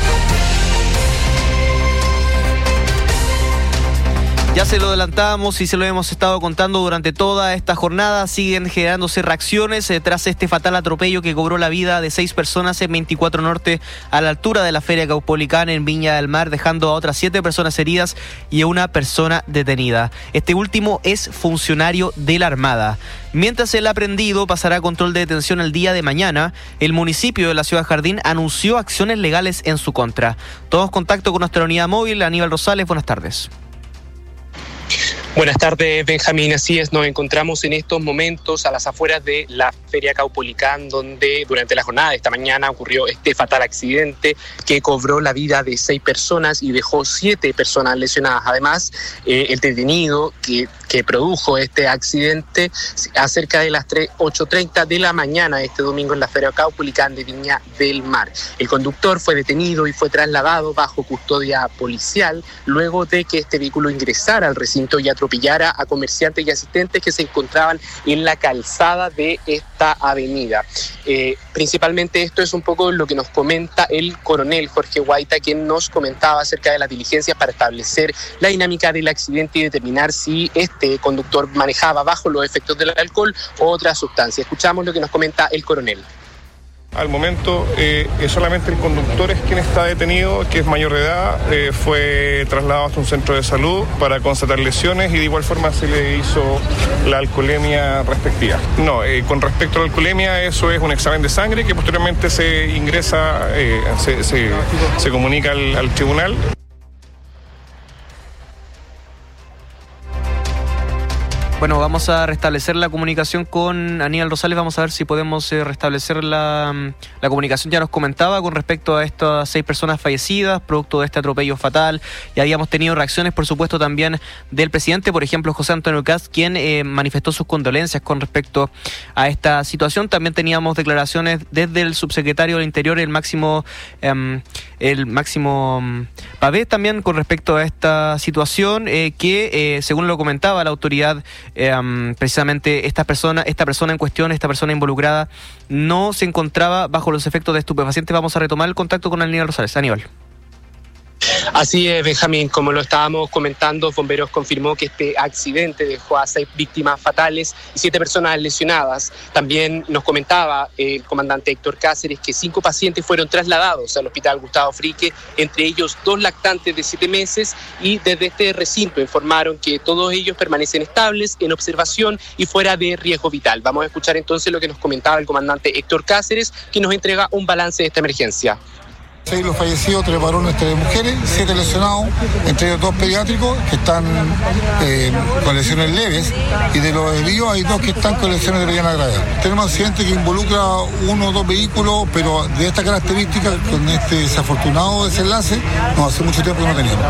Speaker 24: Ya se lo adelantábamos y se lo hemos estado contando durante toda esta jornada. Siguen generándose reacciones eh, tras este fatal atropello que cobró la vida de seis personas en veinticuatro Norte a la altura de la Feria Caupolicán en Viña del Mar, dejando a otras siete personas heridas y a una persona detenida. Este último es funcionario de la Armada. Mientras el aprendido pasará a control de detención el día de mañana, el municipio de la Ciudad Jardín anunció acciones legales en su contra. Tomamos contacto con nuestra unidad móvil, Aníbal Rosales. Buenas tardes.
Speaker 6: Buenas tardes, Benjamín. Así es, nos encontramos en estos momentos a las afueras de la Feria Caupolicán, donde durante la jornada de esta mañana ocurrió este fatal accidente que cobró la vida de seis personas y dejó siete personas lesionadas. Además, eh, el detenido que, que produjo este accidente a cerca de las ocho treinta de la mañana este domingo en la Feria Caupolicán de Viña del Mar. El conductor fue detenido y fue trasladado bajo custodia policial luego de que este vehículo ingresara al recinto y atropellara a comerciantes y asistentes que se encontraban en la calzada de esta avenida. Eh, principalmente esto es un poco lo que nos comenta el coronel Jorge Guaita, quien nos comentaba acerca de las diligencias para establecer la dinámica del accidente y determinar si este conductor manejaba bajo los efectos del alcohol o otra sustancia. Escuchamos lo que nos comenta el coronel.
Speaker 10: Al momento eh, solamente el conductor es quien está detenido, que es mayor de edad, eh, fue trasladado hasta un centro de salud para constatar lesiones y de igual forma se le hizo la alcoholemia respectiva. No, eh, con respecto a la alcoholemia, eso es un examen de sangre que posteriormente se ingresa, eh, se, se, se comunica al, al tribunal.
Speaker 24: Bueno, vamos a restablecer la comunicación con Aníbal Rosales. Vamos a ver si podemos eh, restablecer la, la comunicación. Ya nos comentaba con respecto a estas seis personas fallecidas, producto de este atropello fatal. Ya habíamos tenido reacciones, por supuesto, también del presidente, por ejemplo, José Antonio Kast, quien eh, manifestó sus condolencias con respecto a esta situación. También teníamos declaraciones desde el subsecretario del Interior, el máximo, eh, el máximo um, Pavé, también con respecto a esta situación, eh, que, eh, según lo comentaba la autoridad, Eh, um, precisamente esta persona, esta persona en cuestión, esta persona involucrada, no se encontraba bajo los efectos de estupefacientes. Vamos a retomar el contacto con Aníbal Rosales. Aníbal.
Speaker 6: Así es, Benjamín, como lo estábamos comentando, Bomberos confirmó que este accidente dejó a seis víctimas fatales y siete personas lesionadas. También nos comentaba el comandante Héctor Cáceres que cinco pacientes fueron trasladados al hospital Gustavo Frique, entre ellos dos lactantes de siete meses, y desde este recinto informaron que todos ellos permanecen estables, en observación y fuera de riesgo vital. Vamos a escuchar entonces lo que nos comentaba el comandante Héctor Cáceres, que nos entrega un balance de esta emergencia.
Speaker 11: Seis los fallecidos, tres varones, tres mujeres, siete lesionados, entre ellos dos pediátricos que están eh, con lesiones leves, y de los desvíos hay dos que están con lesiones de mediana gravedad. Tenemos accidentes que involucra uno o dos vehículos, pero de esta característica, con este desafortunado desenlace, no hace mucho tiempo que no teníamos.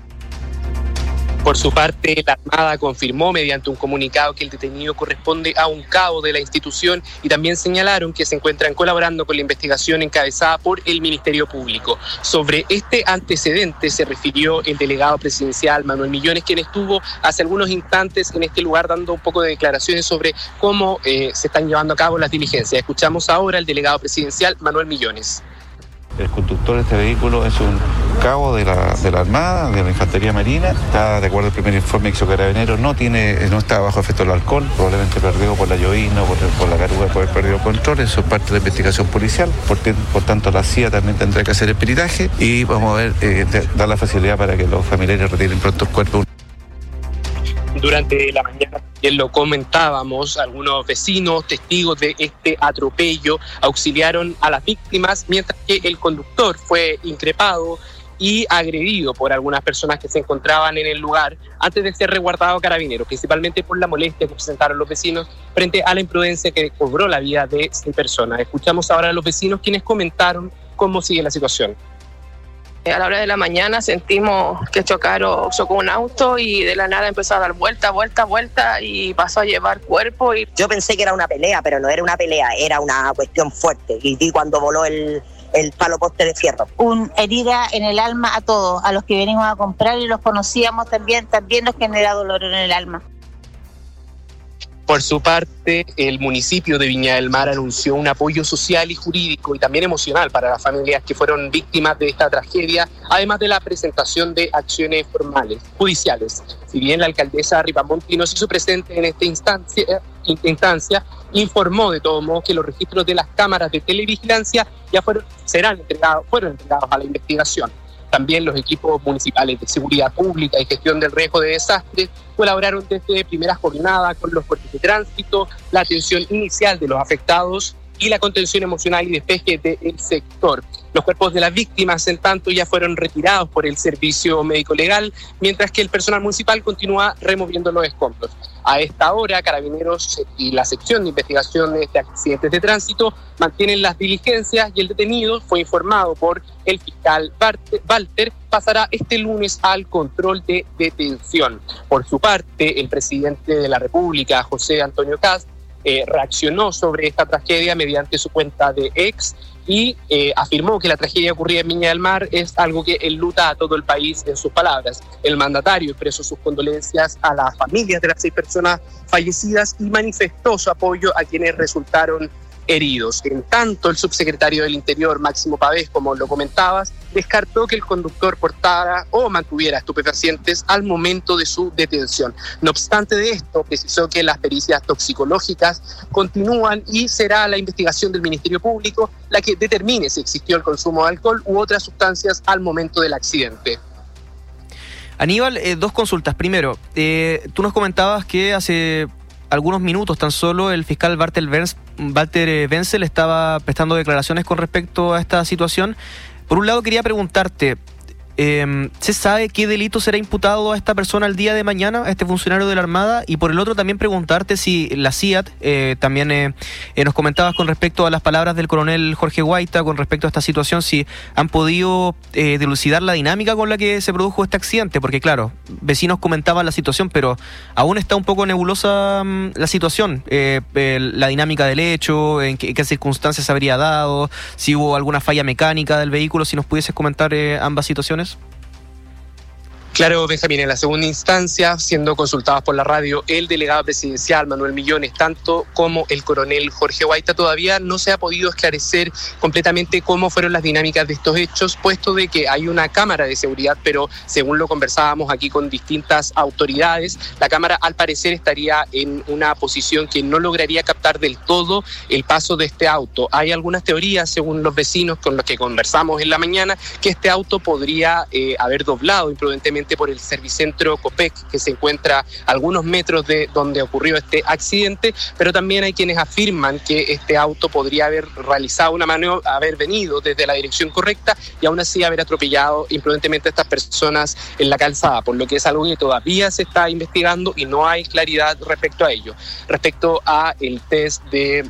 Speaker 6: Por su parte, la Armada confirmó mediante un comunicado que el detenido corresponde a un cabo de la institución y también señalaron que se encuentran colaborando con la investigación encabezada por el Ministerio Público. Sobre este antecedente se refirió el delegado presidencial Manuel Millones, quien estuvo hace algunos instantes en este lugar dando un poco de declaraciones sobre cómo eh, se están llevando a cabo las diligencias. Escuchamos ahora al delegado presidencial Manuel Millones.
Speaker 12: El conductor de este vehículo es un cabo de la, de la Armada, de la Infantería Marina. Está, de acuerdo al primer informe que hizo Carabineros, no tiene, no está bajo efecto del alcohol, probablemente perdido por la llovizna, por, por la caruga de poder perdido el control. Eso es parte de la investigación policial. Por, por tanto, la C I A también tendrá que hacer el peritaje y vamos a ver, eh, dar la facilidad para que los familiares retiren pronto el cuerpo.
Speaker 6: Durante la mañana también lo comentábamos, algunos vecinos, testigos de este atropello, auxiliaron a las víctimas, mientras que el conductor fue increpado y agredido por algunas personas que se encontraban en el lugar antes de ser resguardado a Carabineros, principalmente por la molestia que presentaron los vecinos frente a la imprudencia que cobró la vida de seis personas. Escuchamos ahora a los vecinos quienes comentaron cómo sigue la situación.
Speaker 5: A la hora de la mañana sentimos que chocaron, chocó un auto y de la nada empezó a dar vuelta, vuelta, vuelta y pasó a llevar cuerpo. Y...
Speaker 14: Yo pensé que era una pelea, pero no era una pelea, era una cuestión fuerte. Y, y cuando voló el, el palo poste de fierro.
Speaker 7: Una herida en el alma a todos, a los que venimos a comprar y los conocíamos también, también nos genera dolor en el alma.
Speaker 6: Por su parte, el municipio de Viña del Mar anunció un apoyo social y jurídico y también emocional para las familias que fueron víctimas de esta tragedia, además de la presentación de acciones formales, judiciales. Si bien la alcaldesa Ripamonti no se hizo presente en esta instancia, instancia informó de todos modos que los registros de las cámaras de televigilancia ya fueron, serán entregados, fueron entregados a la investigación. También los equipos municipales de seguridad pública y gestión del riesgo de desastres colaboraron desde primeras jornadas con los cuerpos de tránsito, la atención inicial de los afectados y la contención emocional y despeje del sector. Los cuerpos de las víctimas, en tanto, ya fueron retirados por el servicio médico legal, mientras que el personal municipal continúa removiendo los escombros. A esta hora, Carabineros y la sección de investigaciones de accidentes de tránsito mantienen las diligencias y el detenido fue informado por el fiscal Walter, pasará este lunes al control de detención. Por su parte, el presidente de la República, José Antonio Kast, Eh, reaccionó sobre esta tragedia mediante su cuenta de X y eh, afirmó que la tragedia ocurrida en Viña del Mar es algo que enluta a todo el país, en sus palabras. El mandatario expresó sus condolencias a las familias de las seis personas fallecidas y manifestó su apoyo a quienes resultaron heridos. En tanto, el subsecretario del Interior, Máximo Pavés, como lo comentabas, descartó que el conductor portara o mantuviera estupefacientes al momento de su detención. No obstante de esto, precisó que las pericias toxicológicas continúan y será la investigación del Ministerio Público la que determine si existió el consumo de alcohol u otras sustancias al momento del accidente.
Speaker 24: Aníbal, eh, dos consultas. Primero, eh, tú nos comentabas que hace algunos minutos tan solo el fiscal Walter Wenzel estaba prestando declaraciones con respecto a esta situación. Por un lado quería preguntarte, eh, ¿se sabe qué delito será imputado a esta persona el día de mañana, a este funcionario de la Armada? Y por el otro también preguntarte si la C I A T, eh, también eh, eh, nos comentabas con respecto a las palabras del coronel Jorge Guaita con respecto a esta situación, si han podido eh, dilucidar la dinámica con la que se produjo este accidente, porque claro, vecinos comentaban la situación, pero aún está un poco nebulosa um, la situación, eh, eh, la dinámica del hecho, en qué, en qué circunstancias se habría dado, si hubo alguna falla mecánica del vehículo, si nos pudieses comentar eh, ambas situaciones.
Speaker 6: Claro, Benjamín, en la segunda instancia, siendo consultados por la radio, el delegado presidencial Manuel Millones, tanto como el coronel Jorge Guaita, todavía no se ha podido esclarecer completamente cómo fueron las dinámicas de estos hechos, puesto de que hay una cámara de seguridad, pero según lo conversábamos aquí con distintas autoridades, la cámara al parecer estaría en una posición que no lograría captar del todo el paso de este auto. Hay algunas teorías, según los vecinos con los que conversamos en la mañana, que este auto podría eh, haber doblado imprudentemente por el Servicentro Copec, que se encuentra a algunos metros de donde ocurrió este accidente, pero también hay quienes afirman que este auto podría haber realizado una maniobra, haber venido desde la dirección correcta y aún así haber atropellado imprudentemente a estas personas en la calzada, por lo que es algo que todavía se está investigando y no hay claridad respecto a ello. Respecto a el test de...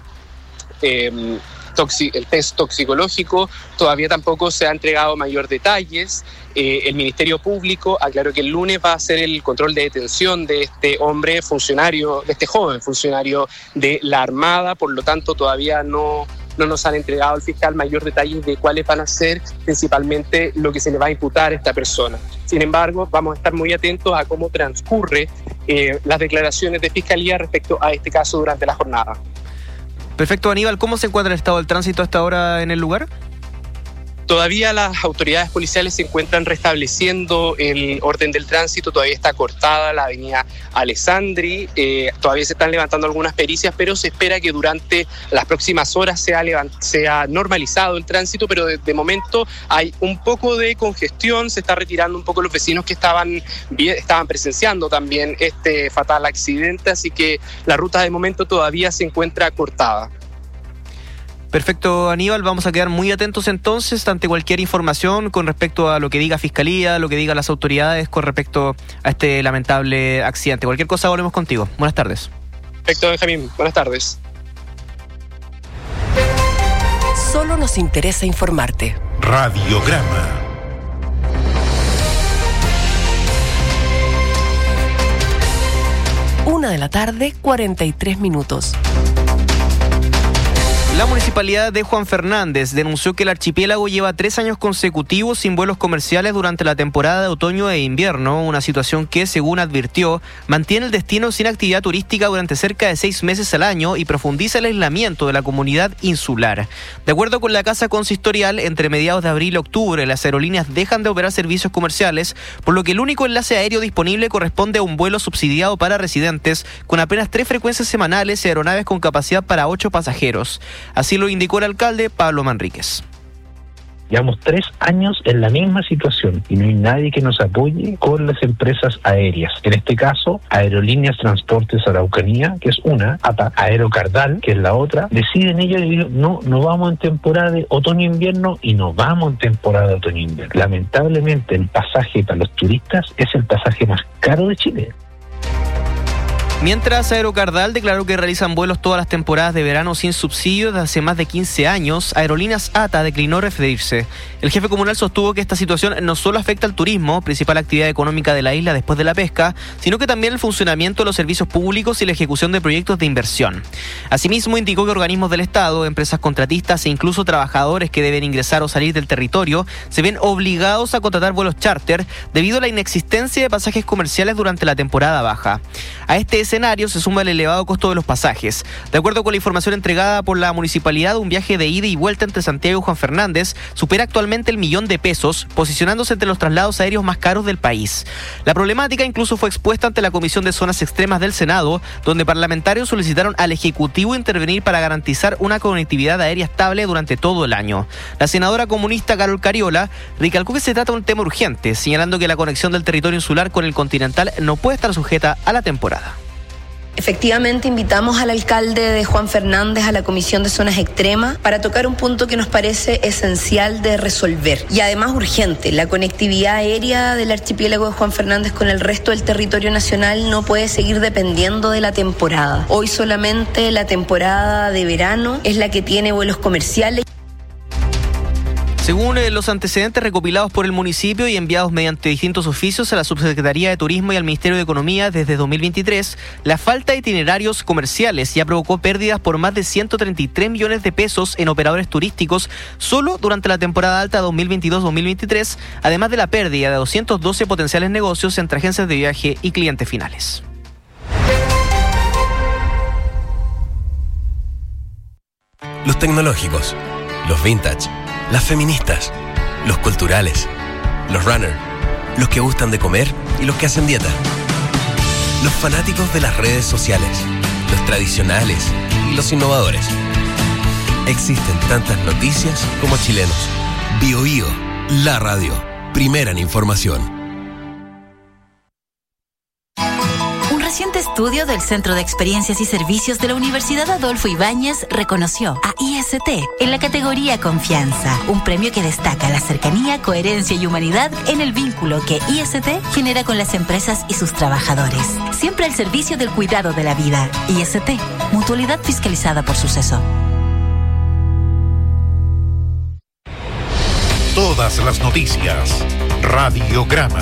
Speaker 6: Eh, Toxi, el test toxicológico, todavía tampoco se ha entregado mayor detalles. Eh, el Ministerio Público aclaró que el lunes va a hacer el control de detención de este hombre funcionario, de este joven funcionario de la Armada, por lo tanto todavía no, no nos han entregado al fiscal mayor detalles de cuáles van a ser principalmente lo que se le va a imputar a esta persona. Sin embargo, vamos a estar muy atentos a cómo transcurre eh, las declaraciones de Fiscalía respecto a este caso durante la jornada.
Speaker 24: Perfecto, Aníbal, ¿cómo se encuentra el estado del tránsito hasta ahora en el lugar?
Speaker 6: Todavía las autoridades policiales se encuentran restableciendo el orden del tránsito, todavía está cortada la avenida Alessandri, eh, todavía se están levantando algunas pericias, pero se espera que durante las próximas horas sea, levant- sea normalizado el tránsito, pero de, de momento hay un poco de congestión, se está retirando un poco los vecinos que estaban, estaban presenciando también este fatal accidente, así que la ruta de momento todavía se encuentra cortada.
Speaker 24: Perfecto, Aníbal, vamos a quedar muy atentos entonces ante cualquier información con respecto a lo que diga Fiscalía, lo que digan las autoridades con respecto a este lamentable accidente. Cualquier cosa volvemos contigo. Buenas tardes.
Speaker 6: Perfecto, Benjamín. Buenas tardes.
Speaker 1: Solo nos interesa informarte.
Speaker 3: Radiograma.
Speaker 1: Una de la tarde, cuarenta y tres minutos.
Speaker 24: La municipalidad de Juan Fernández denunció que el archipiélago lleva tres años consecutivos sin vuelos comerciales durante la temporada de otoño e invierno, una situación que, según advirtió, mantiene el destino sin actividad turística durante cerca de seis meses al año y profundiza el aislamiento de la comunidad insular. De acuerdo con la Casa Consistorial, entre mediados de abril y octubre las aerolíneas dejan de operar servicios comerciales, por lo que el único enlace aéreo disponible corresponde a un vuelo subsidiado para residentes con apenas tres frecuencias semanales y aeronaves con capacidad para ocho pasajeros. Así lo indicó el alcalde Pablo Manríquez.
Speaker 8: Llevamos tres años en la misma situación y no hay nadie que nos apoye con las empresas aéreas. En este caso, Aerolíneas Transportes Araucanía, que es una, A P A, Aerocardal, que es la otra, deciden ellos y dicen, no, no vamos en temporada de otoño-invierno y no vamos en temporada de otoño-invierno. Lamentablemente, el pasaje para los turistas es el pasaje más caro de Chile.
Speaker 24: Mientras Aerocardal declaró que realizan vuelos todas las temporadas de verano sin subsidio desde hace más de quince años, Aerolíneas A T A declinó referirse. El jefe comunal sostuvo que esta situación no solo afecta al turismo, principal actividad económica de la isla después de la pesca, sino que también el funcionamiento de los servicios públicos y la ejecución de proyectos de inversión. Asimismo, indicó que organismos del Estado, empresas contratistas e incluso trabajadores que deben ingresar o salir del territorio se ven obligados a contratar vuelos charter debido a la inexistencia de pasajes comerciales durante la temporada baja. A este escenario se suma el elevado costo de los pasajes. De acuerdo con la información entregada por la municipalidad, un viaje de ida y vuelta entre Santiago y Juan Fernández supera actualmente el millón de pesos, posicionándose entre los traslados aéreos más caros del país. La problemática incluso fue expuesta ante la Comisión de Zonas Extremas del Senado, donde parlamentarios solicitaron al Ejecutivo intervenir para garantizar una conectividad aérea estable durante todo el año. La senadora comunista Carol Cariola recalcó que se trata de un tema urgente, señalando que la conexión del territorio insular con el continental no puede estar sujeta a la temporada.
Speaker 9: Efectivamente, invitamos al alcalde de Juan Fernández a la Comisión de Zonas Extremas para tocar un punto que nos parece esencial de resolver y además urgente. La conectividad aérea del archipiélago de Juan Fernández con el resto del territorio nacional no puede seguir dependiendo de la temporada. Hoy solamente la temporada de verano es la que tiene vuelos comerciales.
Speaker 24: Según eh, los antecedentes recopilados por el municipio y enviados mediante distintos oficios a la Subsecretaría de Turismo y al Ministerio de Economía desde dos mil veintitrés, la falta de itinerarios comerciales ya provocó pérdidas por más de ciento treinta y tres millones de pesos en operadores turísticos solo durante la temporada alta dos mil veintidós dos mil veintitrés, además de la pérdida de doscientos doce potenciales negocios entre agencias de viaje y clientes finales.
Speaker 15: Los tecnológicos, los vintage, las feministas, los culturales, los runner, los que gustan de comer y los que hacen dieta. Los fanáticos de las redes sociales, los tradicionales y los innovadores. Existen tantas noticias como chilenos. Bio Bio, la radio, primera en información.
Speaker 17: Un reciente estudio del Centro de Experiencias y Servicios de la Universidad Adolfo Ibáñez reconoció a I S T en la categoría Confianza, un premio que destaca la cercanía, coherencia y humanidad en el vínculo que I S T genera con las empresas y sus trabajadores. Siempre al servicio del cuidado de la vida. I S T, mutualidad fiscalizada por Suceso.
Speaker 3: Todas las noticias. Radiograma.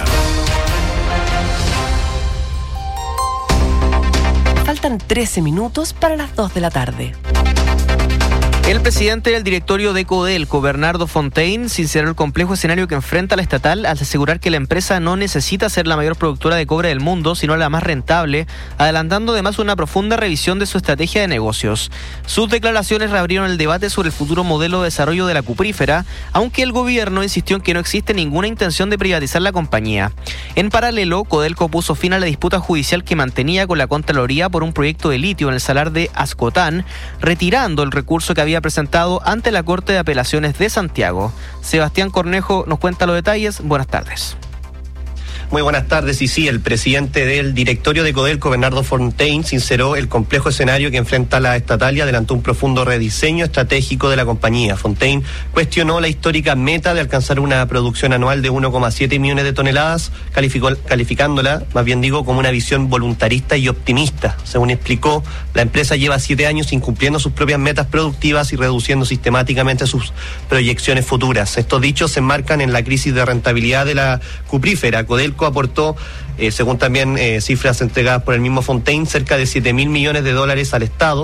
Speaker 1: Faltan trece minutos para las dos de la tarde.
Speaker 24: El presidente del directorio de Codelco, Bernardo Fontaine, sinceró el complejo escenario que enfrenta la estatal al asegurar que la empresa no necesita ser la mayor productora de cobre del mundo, sino la más rentable, adelantando además una profunda revisión de su estrategia de negocios. Sus declaraciones reabrieron el debate sobre el futuro modelo de desarrollo de la cuprífera, aunque el gobierno insistió en que no existe ninguna intención de privatizar la compañía. En paralelo, Codelco puso fin a la disputa judicial que mantenía con la Contraloría por un proyecto de litio en el salar de Ascotán, retirando el recurso que había presentado ante la Corte de Apelaciones de Santiago. Sebastián Cornejo nos cuenta los detalles. Buenas tardes.
Speaker 25: Muy buenas tardes. Y sí, el presidente del directorio de Codelco, Bernardo Fontaine, sinceró el complejo escenario que enfrenta la estatal y adelantó un profundo rediseño estratégico de la compañía. Fontaine cuestionó la histórica meta de alcanzar una producción anual de uno coma siete millones de toneladas, calificó, calificándola, más bien digo, como una visión voluntarista y optimista. Según explicó, la empresa lleva siete años incumpliendo sus propias metas productivas y reduciendo sistemáticamente sus proyecciones futuras. Estos dichos se enmarcan en la crisis de rentabilidad de la cuprífera. Codelco aportó, eh, según también eh, cifras entregadas por el mismo Fontaine, cerca de siete mil millones de dólares al Estado,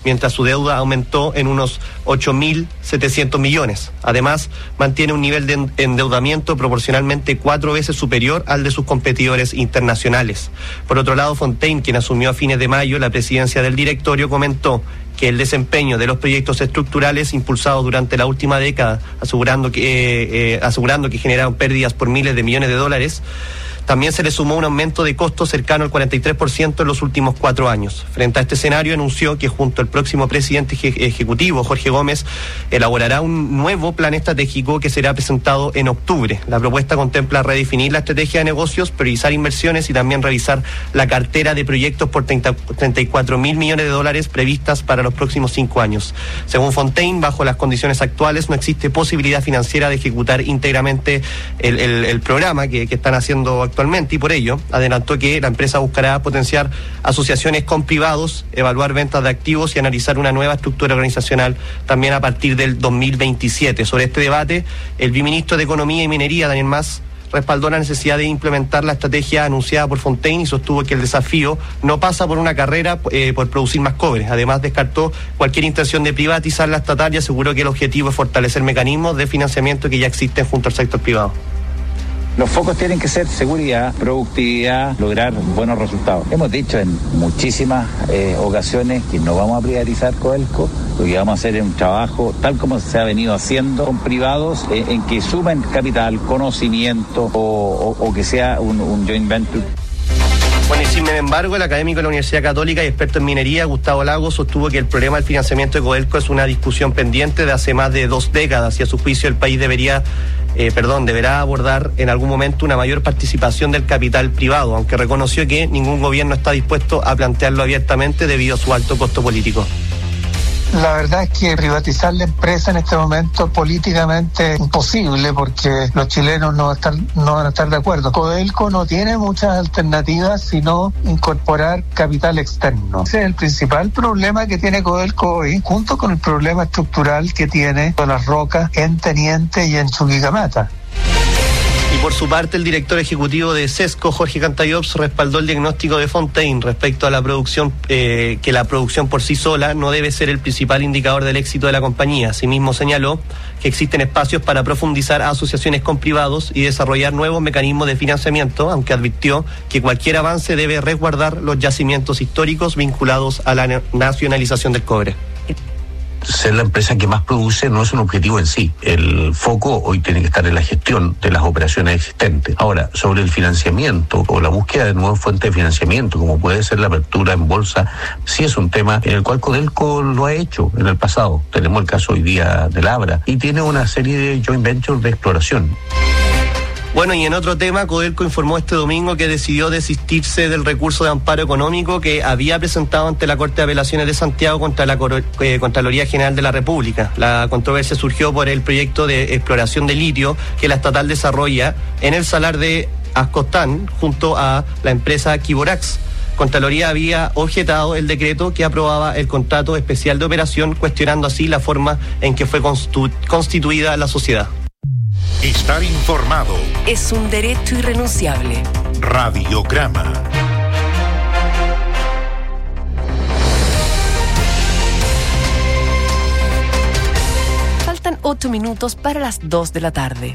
Speaker 25: mientras su deuda aumentó en unos ocho mil setecientos millones. Además, mantiene un nivel de endeudamiento proporcionalmente cuatro veces superior al de sus competidores internacionales. Por otro lado, Fontaine, quien asumió a fines de mayo la presidencia del directorio, comentó que el desempeño de los proyectos estructurales impulsados durante la última década, asegurando que, eh, eh, asegurando que generaron pérdidas por miles de millones de dólares, también se le sumó un aumento de costos cercano al cuarenta y tres por ciento en los últimos cuatro años. Frente a este escenario, anunció que junto al próximo presidente ejecutivo, Jorge Gómez, elaborará un nuevo plan estratégico que será presentado en octubre. La propuesta contempla redefinir la estrategia de negocios, priorizar inversiones y también revisar la cartera de proyectos por treinta, treinta y cuatro mil millones de dólares previstas para los próximos cinco años. Según Fontaine, bajo las condiciones actuales no existe posibilidad financiera de ejecutar íntegramente el, el, el programa que, que están haciendo actualmente. Actualmente, y por ello adelantó que la empresa buscará potenciar asociaciones con privados, evaluar ventas de activos y analizar una nueva estructura organizacional también a partir del dos mil veintisiete. Sobre este debate, el viceministro de Economía y Minería, Daniel Mas, respaldó la necesidad de implementar la estrategia anunciada por Fontaine y sostuvo que el desafío no pasa por una carrera eh, por producir más cobre. Además, descartó cualquier intención de privatizar la estatal y aseguró que el objetivo es fortalecer mecanismos de financiamiento que ya existen junto al sector privado.
Speaker 13: Los focos tienen que ser seguridad, productividad, lograr buenos resultados. Hemos dicho en muchísimas eh, ocasiones que no vamos a privatizar Codelco, lo que vamos a hacer es un trabajo tal como se ha venido haciendo con privados eh, en que sumen capital, conocimiento o, o, o que sea un, un joint venture.
Speaker 25: Bueno, y sin embargo, el académico de la Universidad Católica y experto en minería, Gustavo Lagos, sostuvo que el problema del financiamiento de Codelco es una discusión pendiente de hace más de dos décadas y a su juicio el país debería, eh, perdón, deberá abordar en algún momento una mayor participación del capital privado, aunque reconoció que ningún gobierno está dispuesto a plantearlo abiertamente debido a su alto costo político.
Speaker 11: La verdad es que privatizar la empresa en este momento políticamente es imposible porque los chilenos no van a estar, no van a estar de acuerdo. Codelco no tiene muchas alternativas sino incorporar capital externo. Ese es el principal problema que tiene Codelco hoy, junto con el problema estructural que tiene con las rocas en Teniente y en Chuquicamata.
Speaker 25: Y por su parte, el director ejecutivo de Sesco, Jorge Cantayops, respaldó el diagnóstico de Fontaine respecto a la producción, eh, que la producción por sí sola no debe ser el principal indicador del éxito de la compañía. Asimismo, señaló que existen espacios para profundizar asociaciones con privados y desarrollar nuevos mecanismos de financiamiento, aunque advirtió que cualquier avance debe resguardar los yacimientos históricos vinculados a la nacionalización del cobre.
Speaker 16: Ser la empresa que más produce no es un objetivo en sí. El foco hoy tiene que estar en la gestión de las operaciones existentes. Ahora, sobre el financiamiento o la búsqueda de nuevas fuentes de financiamiento, como puede ser la apertura en bolsa, sí es un tema en el cual Codelco lo ha hecho en el pasado. Tenemos el caso hoy día del Abra y tiene una serie de joint ventures de exploración.
Speaker 25: Bueno, y en otro tema, Codelco informó este domingo que decidió desistirse del recurso de amparo económico que había presentado ante la Corte de Apelaciones de Santiago contra la eh, Contraloría General de la República. La controversia surgió por el proyecto de exploración de litio que la estatal desarrolla en el salar de Ascostán junto a la empresa Kiborax. Contraloría había objetado el decreto que aprobaba el contrato especial de operación, cuestionando así la forma en que fue constitu- constituida la sociedad.
Speaker 3: Estar informado
Speaker 1: es un derecho irrenunciable.
Speaker 3: Radiograma.
Speaker 1: Faltan ocho minutos para las dos de la tarde.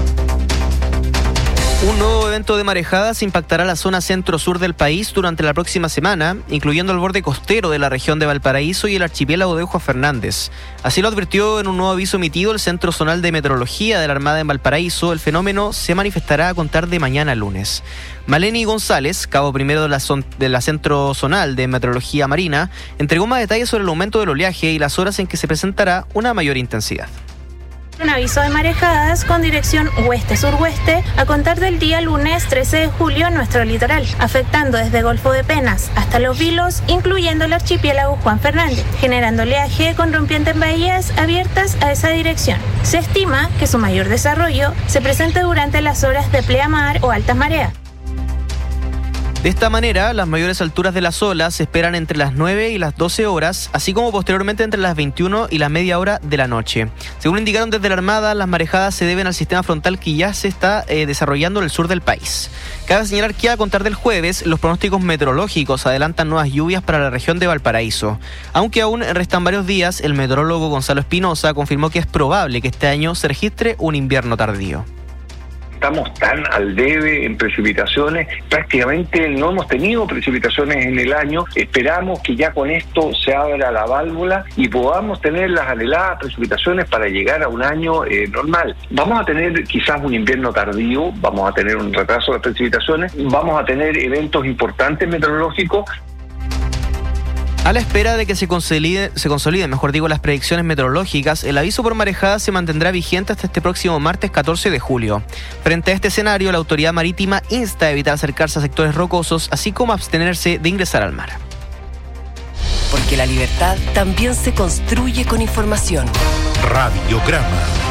Speaker 24: Un nuevo evento de marejadas impactará la zona centro-sur del país durante la próxima semana, incluyendo el borde costero de la región de Valparaíso y el archipiélago de Juan Fernández. Así lo advirtió en un nuevo aviso emitido el Centro Zonal de Meteorología de la Armada en Valparaíso. El fenómeno se manifestará a contar de mañana lunes. Maleni González, cabo primero de la, son, de la Centro Zonal de Meteorología Marina, entregó más detalles sobre el aumento del oleaje y las horas en que se presentará una mayor intensidad.
Speaker 18: Un aviso de marejadas con dirección oeste-surhueste a contar del día lunes trece de julio en nuestro litoral, afectando desde Golfo de Penas hasta Los Vilos, incluyendo el archipiélago Juan Fernández, generando oleaje con rompiente en bahías abiertas a esa dirección. Se estima que su mayor desarrollo se presente durante las horas de pleamar o altas mareas.
Speaker 24: De esta manera, las mayores alturas de las olas se esperan entre las nueve y las doce horas, así como posteriormente entre las veintiuna y la media hora de la noche. Según indicaron desde la Armada, las marejadas se deben al sistema frontal que ya se está eh, desarrollando en el sur del país. Cabe señalar que a contar del jueves, los pronósticos meteorológicos adelantan nuevas lluvias para la región de Valparaíso. Aunque aún restan varios días, el meteorólogo Gonzalo Espinosa confirmó que es probable que este año se registre un invierno tardío.
Speaker 2: Estamos tan al debe en precipitaciones, prácticamente no hemos tenido precipitaciones en el año. Esperamos que ya con esto se abra la válvula y podamos tener las anheladas precipitaciones para llegar a un año eh, normal. Vamos a tener quizás un invierno tardío, vamos a tener un retraso de precipitaciones, vamos a tener eventos importantes meteorológicos.
Speaker 24: A la espera de que se consolide, se consoliden, mejor digo, las predicciones meteorológicas, el aviso por marejada se mantendrá vigente hasta este próximo martes catorce de julio. Frente a este escenario, la autoridad marítima insta a evitar acercarse a sectores rocosos, así como abstenerse de ingresar al mar.
Speaker 1: Porque la libertad también se construye con información.
Speaker 3: Radiograma.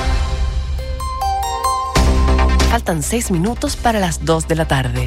Speaker 1: Faltan seis minutos para las dos de la tarde.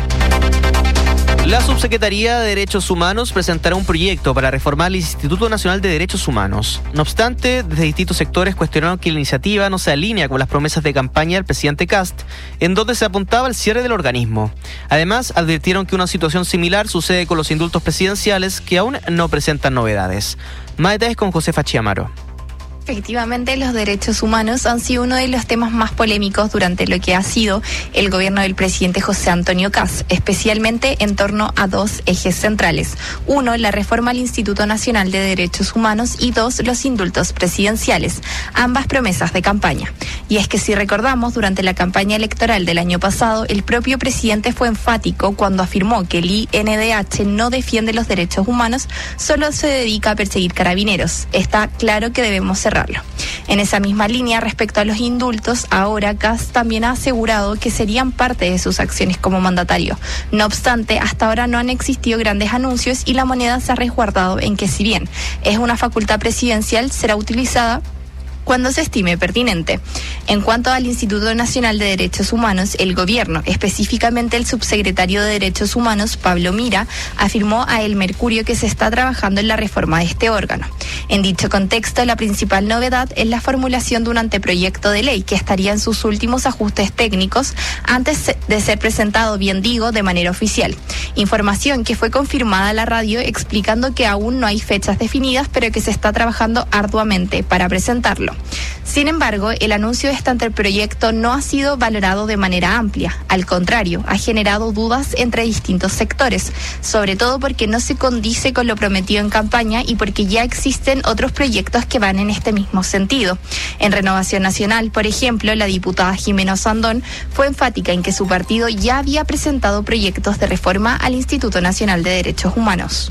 Speaker 24: La Subsecretaría de Derechos Humanos presentará un proyecto para reformar el Instituto Nacional de Derechos Humanos. No obstante, desde distintos sectores cuestionaron que la iniciativa no se alinea con las promesas de campaña del presidente Kast, en donde se apuntaba al cierre del organismo. Además, advirtieron que una situación similar sucede con los indultos presidenciales, que aún no presentan novedades. Más detalles con Josefa Chiamaro.
Speaker 19: Efectivamente, los derechos humanos han sido uno de los temas más polémicos durante lo que ha sido el gobierno del presidente José Antonio Kast, especialmente en torno a dos ejes centrales. Uno, la reforma al Instituto Nacional de Derechos Humanos y dos, los indultos presidenciales, ambas promesas de campaña. Y es que si recordamos, durante la campaña electoral del año pasado, el propio presidente fue enfático cuando afirmó que el I N D H no defiende los derechos humanos, solo se dedica a perseguir carabineros. Está claro que debemos cerrar. En esa misma línea, respecto a los indultos, ahora Kast también ha asegurado que serían parte de sus acciones como mandatario. No obstante, hasta ahora no han existido grandes anuncios y la moneda se ha resguardado en que, si bien es una facultad presidencial, será utilizada cuando se estime pertinente. En cuanto al Instituto Nacional de Derechos Humanos, el gobierno, específicamente el subsecretario de Derechos Humanos, Pablo Mira, afirmó a El Mercurio que se está trabajando en la reforma de este órgano. En dicho contexto, la principal novedad es la formulación de un anteproyecto de ley que estaría en sus últimos ajustes técnicos antes de ser presentado, bien digo, de manera oficial. Información que fue confirmada a la radio explicando que aún no hay fechas definidas, pero que se está trabajando arduamente para presentarlo. Sin embargo, el anuncio de este anteproyecto no ha sido valorado de manera amplia. Al contrario, ha generado dudas entre distintos sectores, sobre todo porque no se condice con lo prometido en campaña y porque ya existen otros proyectos que van en este mismo sentido. En Renovación Nacional, por ejemplo, la diputada Jimena Sandón fue enfática en que su partido ya había presentado proyectos de reforma al Instituto Nacional de Derechos Humanos.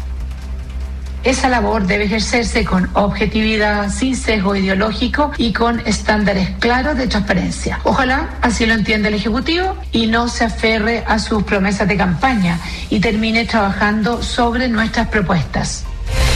Speaker 20: Esa labor debe ejercerse con objetividad, sin sesgo ideológico y con estándares claros de transparencia. Ojalá así lo entienda el Ejecutivo y no se aferre a sus promesas de campaña y termine trabajando sobre nuestras propuestas.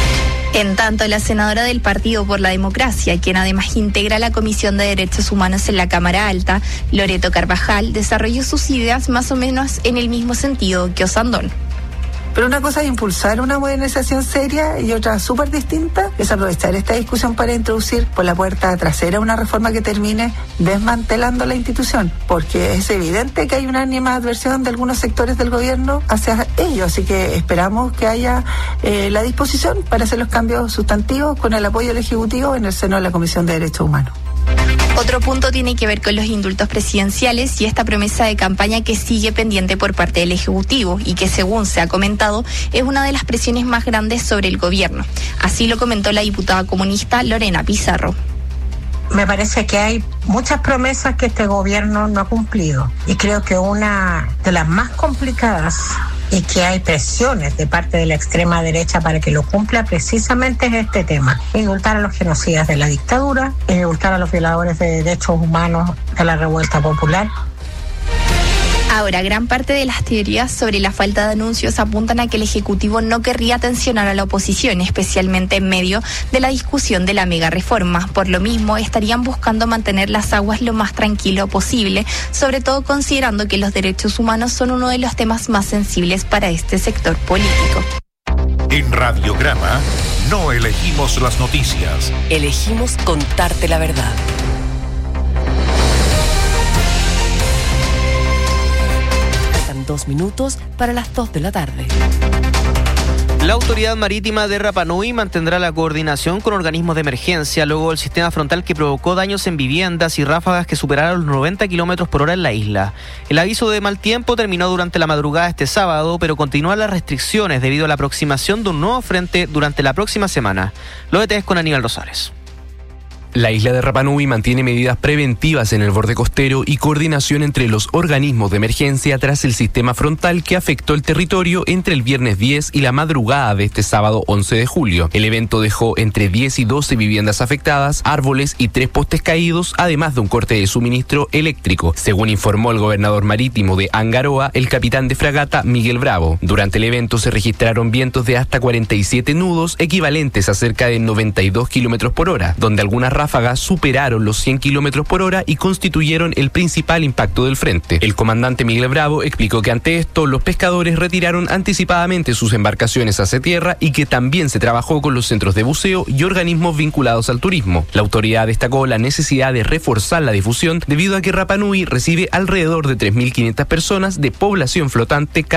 Speaker 19: En tanto, la senadora del Partido por la Democracia, quien además integra la Comisión de Derechos Humanos en la Cámara Alta, Loreto Carvajal, desarrolló sus ideas más o menos en el mismo sentido que Osandón.
Speaker 21: Pero una cosa es impulsar una modernización seria y otra súper distinta es aprovechar esta discusión para introducir por la puerta trasera una reforma que termine desmantelando la institución, porque es evidente que hay una animadversión de algunos sectores del gobierno hacia ello, así que esperamos que haya eh, la disposición para hacer los cambios sustantivos con el apoyo del Ejecutivo en el seno de la Comisión de Derechos Humanos.
Speaker 19: Otro punto tiene que ver con los indultos presidenciales y esta promesa de campaña que sigue pendiente por parte del Ejecutivo y que, según se ha comentado, es una de las presiones más grandes sobre el gobierno. Así lo comentó la diputada comunista Lorena Pizarro.
Speaker 22: Me parece que hay muchas promesas que este gobierno no ha cumplido y creo que una de las más complicadas y que hay presiones de parte de la extrema derecha para que lo cumpla precisamente es este tema: indultar a los genocidas de la dictadura, indultar a los violadores de derechos humanos de la revuelta popular.
Speaker 19: Ahora, gran parte de las teorías sobre la falta de anuncios apuntan a que el Ejecutivo no querría tensionar a la oposición, especialmente en medio de la discusión de la mega reforma. Por lo mismo, estarían buscando mantener las aguas lo más tranquilo posible, sobre todo considerando que los derechos humanos son uno de los temas más sensibles para este sector político.
Speaker 3: En Radiograma no elegimos las noticias.
Speaker 1: Elegimos contarte la verdad. Dos minutos para las dos de la tarde.
Speaker 24: La Autoridad Marítima de Rapa Nui mantendrá la coordinación con organismos de emergencia luego del sistema frontal que provocó daños en viviendas y ráfagas que superaron los noventa kilómetros por hora en la isla. El aviso de mal tiempo terminó durante la madrugada este sábado, pero continúan las restricciones debido a la aproximación de un nuevo frente durante la próxima semana. Los detalles con Aníbal Rosales.
Speaker 4: La isla de Rapa Nui mantiene medidas preventivas en el borde costero y coordinación entre los organismos de emergencia tras el sistema frontal que afectó el territorio entre el viernes diez y la madrugada de este sábado once de julio. El evento dejó entre diez y doce viviendas afectadas, árboles y tres postes caídos, además de un corte de suministro eléctrico, según informó el gobernador marítimo de Angaroa, el capitán de fragata Miguel Bravo. Durante el evento se registraron vientos de hasta cuarenta y siete nudos, equivalentes a cerca de noventa y dos kilómetros por hora, donde algunas ráfagas superaron los cien kilómetros por hora y constituyeron el principal impacto del frente. El comandante Miguel Bravo explicó que ante esto los pescadores retiraron anticipadamente sus embarcaciones hacia tierra y que también se trabajó con los centros de buceo y organismos vinculados al turismo. La autoridad destacó la necesidad de reforzar la difusión debido a que Rapa Nui recibe alrededor de tres mil quinientas personas de población flotante